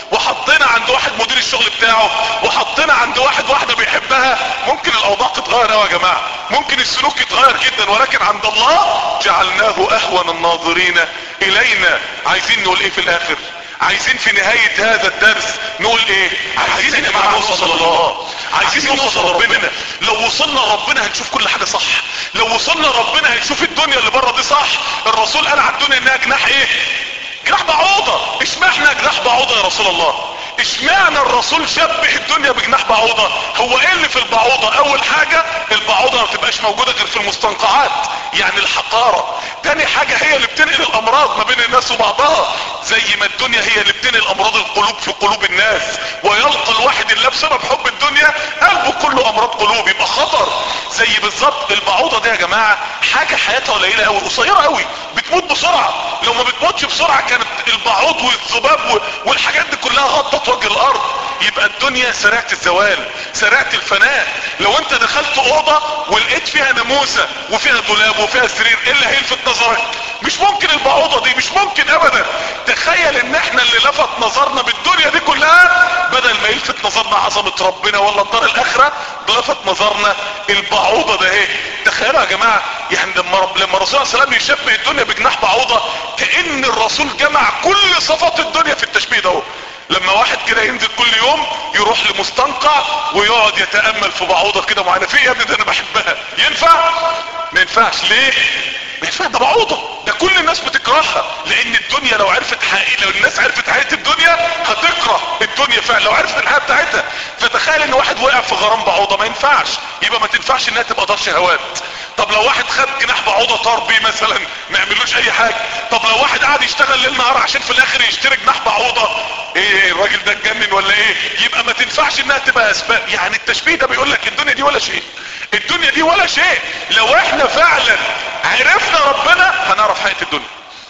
وحطينا عند واحد مدير الشغل بتاعه، وحطينا عند واحد واحدة بيحبها، ممكن الاوضاع تتغير اوي يا جماعة، ممكن السلوك يتغير جدا، ولكن عند الله جعلناه اهون الناظرين الينا. عايزين نقول ايه في الاخر؟ عايزين في نهاية هذا الدرس نقول ايه؟ عايزين يا جماعة نوصل لله، عايزين نوصل لربنا. لو وصلنا ربنا هنشوف كل حاجة صح، لو وصلنا ربنا هنشوف الدنيا اللي بره دي صح. الرسول قال على الدنيا انها جناح ايه؟ جناح بعوضة. اشمعنى جناح بعوضة يا رسول الله؟ اشمعنى الرسول شبه الدنيا بجناح بعوضة؟ هو ايه اللي في البعوضة؟ اول حاجة البعوضة ما بتبقاش موجودة غير في المستنقعات، يعني الحقارة. تاني حاجة هي اللي بتنقل الامراض ما بين الناس وبعضها، زي ما الدنيا هي اللي بتنقل امراض القلوب في قلوب الناس، ويلقى الواحد اللي بسبب حب الدنيا قلبه كله امراض قلوب، يبقى خطر. زي بالظبط البعوضة دي يا جماعة حاجة حياتها قليلة قوي، قصيرة قوي، بتموت بسرعة. لو ما بتموتش بسرعة كانت البعوض والذباب والحاجات دي كلها غطت وجه الارض. يبقى الدنيا سريعة الزوال، سريعة الفناء. لو انت دخلت اوضة ولقيت فيها ناموسة وفيها دولاب وفيها سرير، ايه اللي هيلفت نظرك؟ مش ممكن البعوضة دي، مش ممكن ابدا. تخيل ان احنا اللي لفت نظرنا بالدنيا دي كلها، بدل ما يلفت نظرنا عظمة ربنا ولا الدار الاخرة، لفت نظرنا البعوضة ده. ايه تخيلوا يا جماعة، يعني لما رب لما الرسول صلى الله عليه وسلم يشبه الدنيا بجناح بعوضة، كأن الرسول جمع كل صفات الدنيا في التشبيه ده. لما واحد كده ينزل كل يوم يروح لمستنقع ويقعد يتأمل في بعوضة كده معينة، في يا ابني ده انا بحبها، ينفع؟ ما ينفعش. ليه؟ ما ينفع، ده بعوضة، ده كل الناس بتكرهها. لان الدنيا لو عرفت حقيقة، لو الناس عرفت حقيقة الدنيا هتكره الدنيا فعلا لو عرفت الحقيقة بتاعتها. فتخيل ان واحد وقع في غرام بعوضة، ما ينفعش. يبقى ما تنفعش انها تبقى دار شهوات. طب لو واحد خد جناح بعوضة طار بيه مثلا، ما يعملوش اي حاجة. طب لو واحد قاعد يشتغل ليل نهار عشان في الاخر يشتري جناح بعوضة، ايه الراجل ده اتجنن ولا ايه؟ يبقى ما تنفعش انها تبقى اسباب. يعني التشبيه ده بيقول لك الدنيا دي ولا شيء، الدنيا دي ولا شيء. لو احنا فعلا عرفنا ربنا هنعرف حقيقة الدنيا.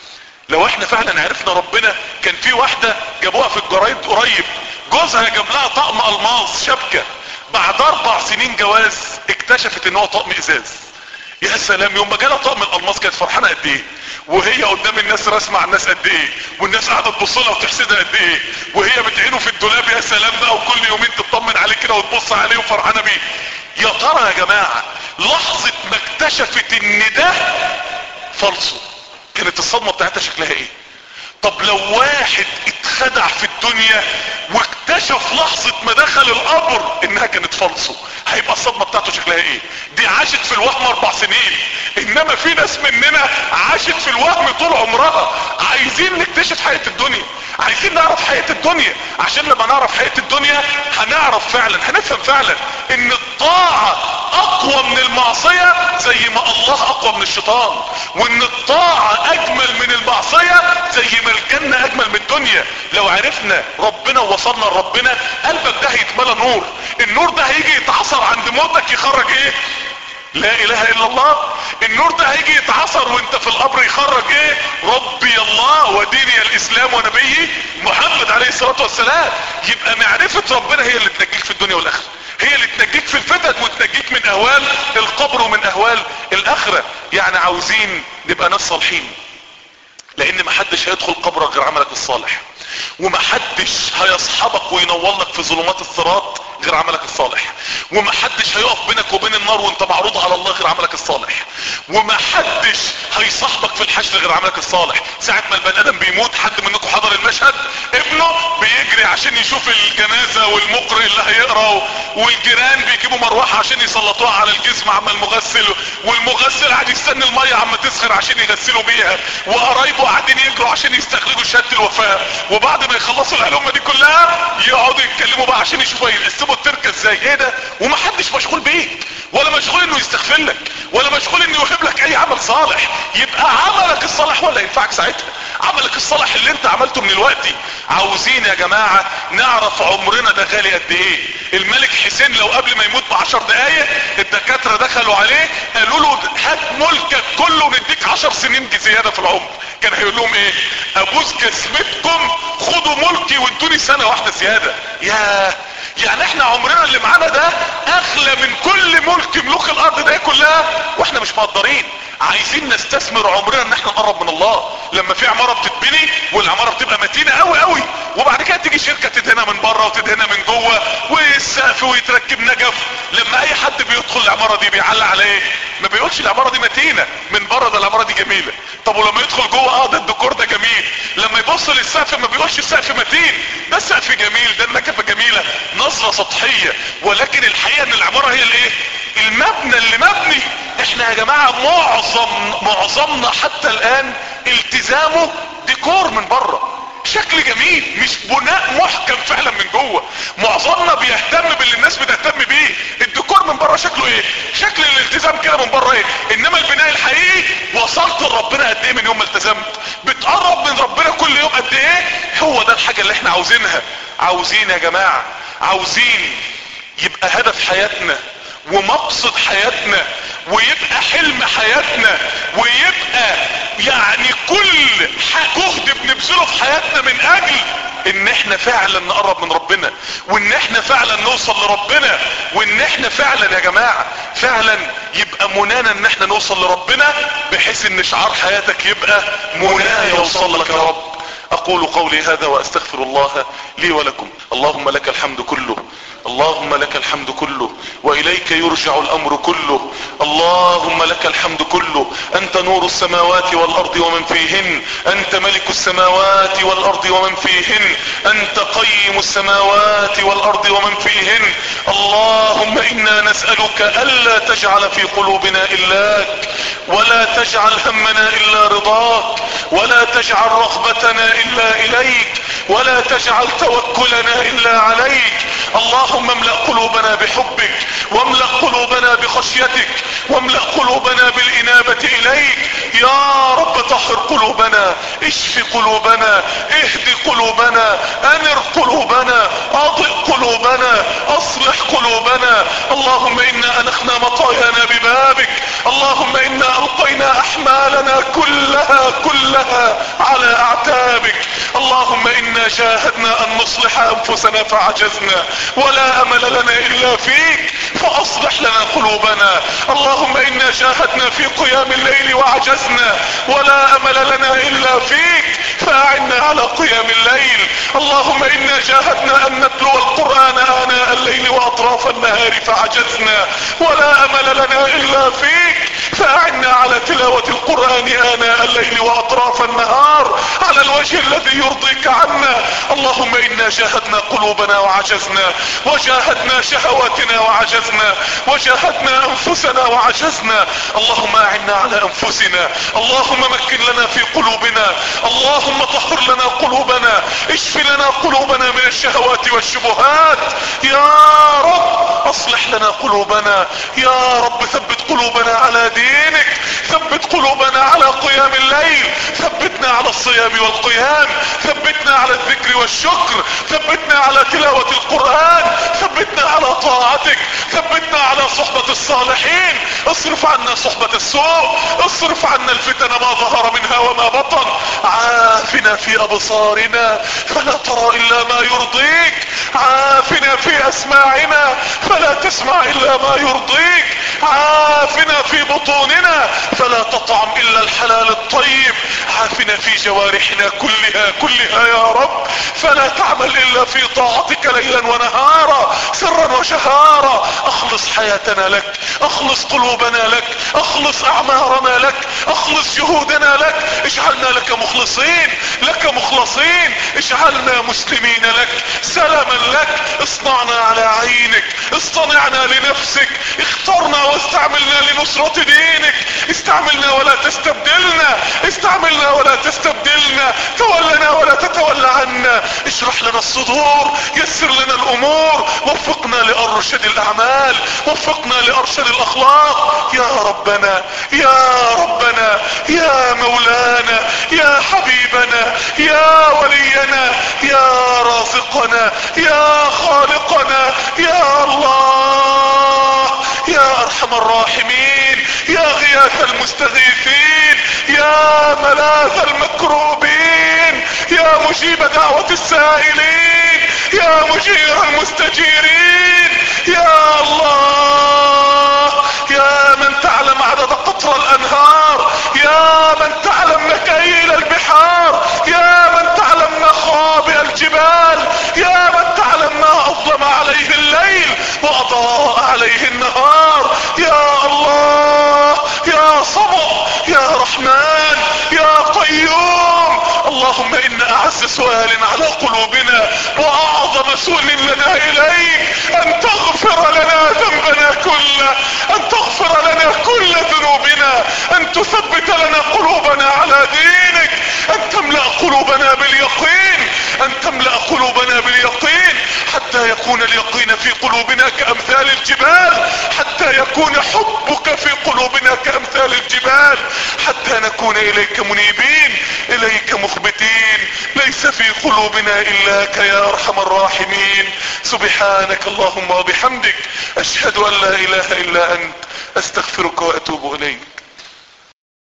لو احنا فعلا عرفنا ربنا، كان في واحدة جابوها في الجرايد قريب، جوزها جاب لها طقم الماس شبكة، بعد اربع سنين جواز اكتشفت ان هو طقم ازاز. يا سلام، يوم ما جالها طقم الالماس كانت فرحانه قد ايه، وهي قدام الناس راسمه على الناس قد ايه، والناس قاعده تبص لها وتحسدها قد ايه، وهي بتعينه في الدولاب. يا سلام بقى، وكل يومين تطمن عليه كده وتبص عليه وفرحانه بيه. يا ترى يا جماعه لحظه ما اكتشفت ان ده فالصو، كانت الصدمه بتاعتها شكلها ايه؟ طب لو واحد اتخدع في الدنيا واكتشف لحظة ما دخل القبر انها كانت فالصو، هيبقى الصدمة بتاعته شكلها ايه؟ دي عاشت في الوهم اربع سنين، انما في ناس مننا عاشت في الوهم طول عمرها. عايزين نكتشف حقيقة الدنيا، عايزين نعرف حقيقة الدنيا، عشان لما نعرف حقيقة الدنيا هنعرف فعلا، هنفهم فعلا ان الطاعة اقوى من المعصية زي ما الله اقوى من الشيطان، وان الطاعة اجمل من المعصية زي ما الجنة اجمل من الدنيا. لو عرفنا ربنا ووصلنا لربنا، قلبك ده هيتملى نور. النور ده هيجي يتعصر عند موتك يخرج ايه؟ لا اله الا الله. النور ده هيجي يتعصر وانت في القبر يخرج ايه؟ ربي الله وديني الاسلام ونبيي محمد عليه الصلاة والسلام. يبقى معرفة ربنا هي اللي تنجيك في الدنيا والاخرة، هي اللي تنجيك في الفتن وتنجيك من اهوال القبر ومن اهوال الاخرة. يعني عاوزين نبقى ناس صالحين، لان محدش هيدخل قبرك غير عملك الصالح، ومحدش هيصحبك وينور لك في ظلمات الصراط غير عملك الصالح، ومحدش هيقف بينك وبين النار وانت معروض على الله غير عملك الصالح، ومحدش هيصاحبك في الحشر غير عملك الصالح. ساعة ما البني ادم بيموت، حد منكم حضر المشهد؟ ابنه بيجري عشان يشوف الجنازة، والمقرئ اللي هيقرا، والجيران بيجيبوا مروحة عشان يسلطوها على الجسم عما المغسل، والمغسل قاعد يستنى المية عما تسخر عشان يغسلوا بيها، وقرايبه قاعدين يجروا عشان يستخرجوا شهادة الوفاة، وبعد ما يخلصوا الهلومة دي كلها يقعدوا يتكلموا بقى عشان يشوفوا يقسموا التركة ازاي. ايه ده؟ ومحدش مشغول بيك، ولا مشغول انه يستغفر لك، ولا مشغول انه يوهب لك اي عمل صالح. يبقى عملك الصالح ولا ينفعك ساعتها؟ عملك الصالح اللي انت عملته من الوقت. عاوزين يا جماعة نعرف عمرنا ده غالي قد ايه. الملك حسين لو قبل ما يموت بعشر دقايق الدكاترة دخلوا عليه قالوا له هات ملكك كله ونديك عشر سنين زيادة في العمر، كان هيقول لهم ايه؟ ابوس جسمتكم خدوا ملكي وادوني سنة واحدة زيادة. يا يعني احنا عمرنا اللي معانا ده اغلى من كل ملك ملوك الارض ده كلها، واحنا مش مقدرين. عايزين نستثمر عمرنا ان احنا نقرب من الله. لما في عمارة بتتبني والعمارة بتبقى متينة قوي قوي، وبعد كده تيجي شركة تدهنها من بره وتدهنها من جوه والسقف ويتركب نجف، لما اي حد بيدخل العمارة دي بيعلق على ايه؟ ما بيقولش العمارة دي متينة من بره، ده العمارة دي جميلة. طب ولما يدخل جوه اه ده الديكور ده جميل. لما يبص للسقف ما بيقولش السقف متين، ده السقف جميل، ده النجفة جميلة. نظرة سطحية، ولكن الحقيقة ان العمارة هي الايه؟ المبنى اللي مبني. احنا يا جماعة معظم معظمنا حتى الان التزامه ديكور من بره، شكل جميل مش بناء محكم فعلا من جوه. معظمنا بيهتم باللي الناس بتهتم بيه، الديكور من بره شكله ايه؟ شكل الالتزام كده من بره ايه؟ انما البناء الحقيقي وصلت لربنا قد ايه من يوم ما التزمت؟ بتقرب من ربنا كل يوم قد ايه؟ هو ده الحاجة اللي احنا عاوزينها. عاوزين يا جماعة، عاوزين يبقى هدف حياتنا ومقصد حياتنا ويبقى حلم حياتنا ويبقى يعني كل جهد بنبذله في حياتنا من اجل ان احنا فعلا نقرب من ربنا، وان احنا فعلا نوصل لربنا، وان احنا فعلا يا جماعة فعلا يبقى منانا ان احنا نوصل لربنا، بحيث ان شعار حياتك يبقى منانا يوصل لك يا رب. اقول قولي هذا واستغفر الله لي ولكم. اللهم لك الحمد كله، اللهم لك الحمد كله، واليك يرجع الامر كله. اللهم لك الحمد كله، انت نور السماوات والارض ومن فيهن، انت ملك السماوات والارض ومن فيهن، انت قيم السماوات والارض ومن فيهن. اللهم انا نسألك الا تجعل في قلوبنا الاك، ولا تجعل همنا الا رضاك، ولا تجعل رغبتنا الا اليك، ولا تجعل توكلنا الا عليك. اللهم املأ قلوبنا بحبك، واملأ قلوبنا بخشيتك، واملأ قلوبنا بالانابة اليك. يا رب طهر قلوبنا، اشف قلوبنا، اهد قلوبنا، انر قلوبنا، اضئ قلوبنا، اصلح قلوبنا. اللهم انا انخنا مطايانا ببابك، اللهم انا القينا احمالنا كلها كلها على اعتابك. اللهم انا جاهدنا ان نصلح انفسنا فعجزنا، ولا امل لنا الا فيك فاصلح لنا قلوبنا. اللهم انا جاهدنا في قيام الليل وعجزنا، ولا امل لنا الا فيك فاعنا على قيام الليل. اللهم انا جاهدنا ان نتلو القرآن اناء الليل واطراف النهار فعجزنا، ولا امل لنا الا فيك فاعنا على تلاوة القرآن اناء الليل واطراف النهار على الوجه الذي يرضيك عنا. اللهم انا جاهدنا قلوبنا وعجزنا، وجاهدنا شهواتنا وعجزنا، وجاهدنا انفسنا وعجزنا. اللهم اعنا على انفسنا، اللهم مكن لنا في قلوبنا، اللهم طهر لنا قلوبنا، اشف لنا قلوبنا من الشهوات والشبهات. يا رب اصلح لنا قلوبنا، يا رب ثبت قلوبنا على دينك، ثبت قلوبنا على قيام الليل، ثبتنا على الصيام والقيام، ثبتنا على الذكر والشكر، ثبتنا على تلاوة القرآن، ثبتنا على طاعتك، ثبتنا على صحبة الصالحين. اصرف عنا صحبة السوء، اصرف عنا الفتن ما ظهر منها وما بطن. عافنا في ابصارنا فلا ترى الا ما يرضيك، عافنا في اسماعنا فلا تسمع الا ما يرضيك، عافنا في بطوننا فلا تطعم الا الحلال الطيب، عافنا في جوارحنا كلها كلها يا رب فلا تعمل الا في طاعتك ليلا ونهارا سرا وشهارا. اخلص حياتنا لك، اخلص قلوبنا لك، اخلص اعمارنا لك، اخلص جهودنا لك. اجعلنا لك مخلصين، لك مخلصين، اجعلنا مسلمين لك، سلما لك. اصنعنا على عينك، اصطنعنا لنفسك، اخترنا واستعملنا لنصرة دينك. استعملنا ولا تستبدلنا، استعملنا ولا تستبدلنا، تولنا ولا تتولى عنا. اشرح لنا الصدور، يسر لنا الامور، وفقنا لارشد الاعمال، وفقنا لارشد الاخلاق. يا ربنا يا ربنا يا مولانا يا حبيبنا يا ولينا يا رازقنا يا خالقنا يا الله يا ارحم الراحمين يا غياث المستغيثين يا ملاذ المكروبين يا مجيب دعوة السائلين يا مجير المستجيرين يا الله يا من تعلم عدد قطر الانهار الجبال، يا من تعلم ما اظلم عليه الليل واضاء عليه النهار. يا الله يا صمد يا رحمن يا قيوم، اللهم ان اعز سؤال على قلوبنا واعظم سؤل لنا اليك ان تغفر لنا ذنبنا كله، ان تغفر لنا كل ذنوبنا، ان تثبت لنا قلوبنا على دينك، ان تملأ قلوبنا باليقين، ان تملأ قلوبنا باليقين حتى يكون اليقين في قلوبنا كامثال الجبال، حتى يكون حبك في قلوبنا كامثال الجبال، حتى نكون اليك منيبين، اليك مخبتين، ليس في قلوبنا الاك يا ارحم الراحمين. سبحانك اللهم وبحمدك، اشهد ان لا اله الا انت، استغفرك واتوب اليك.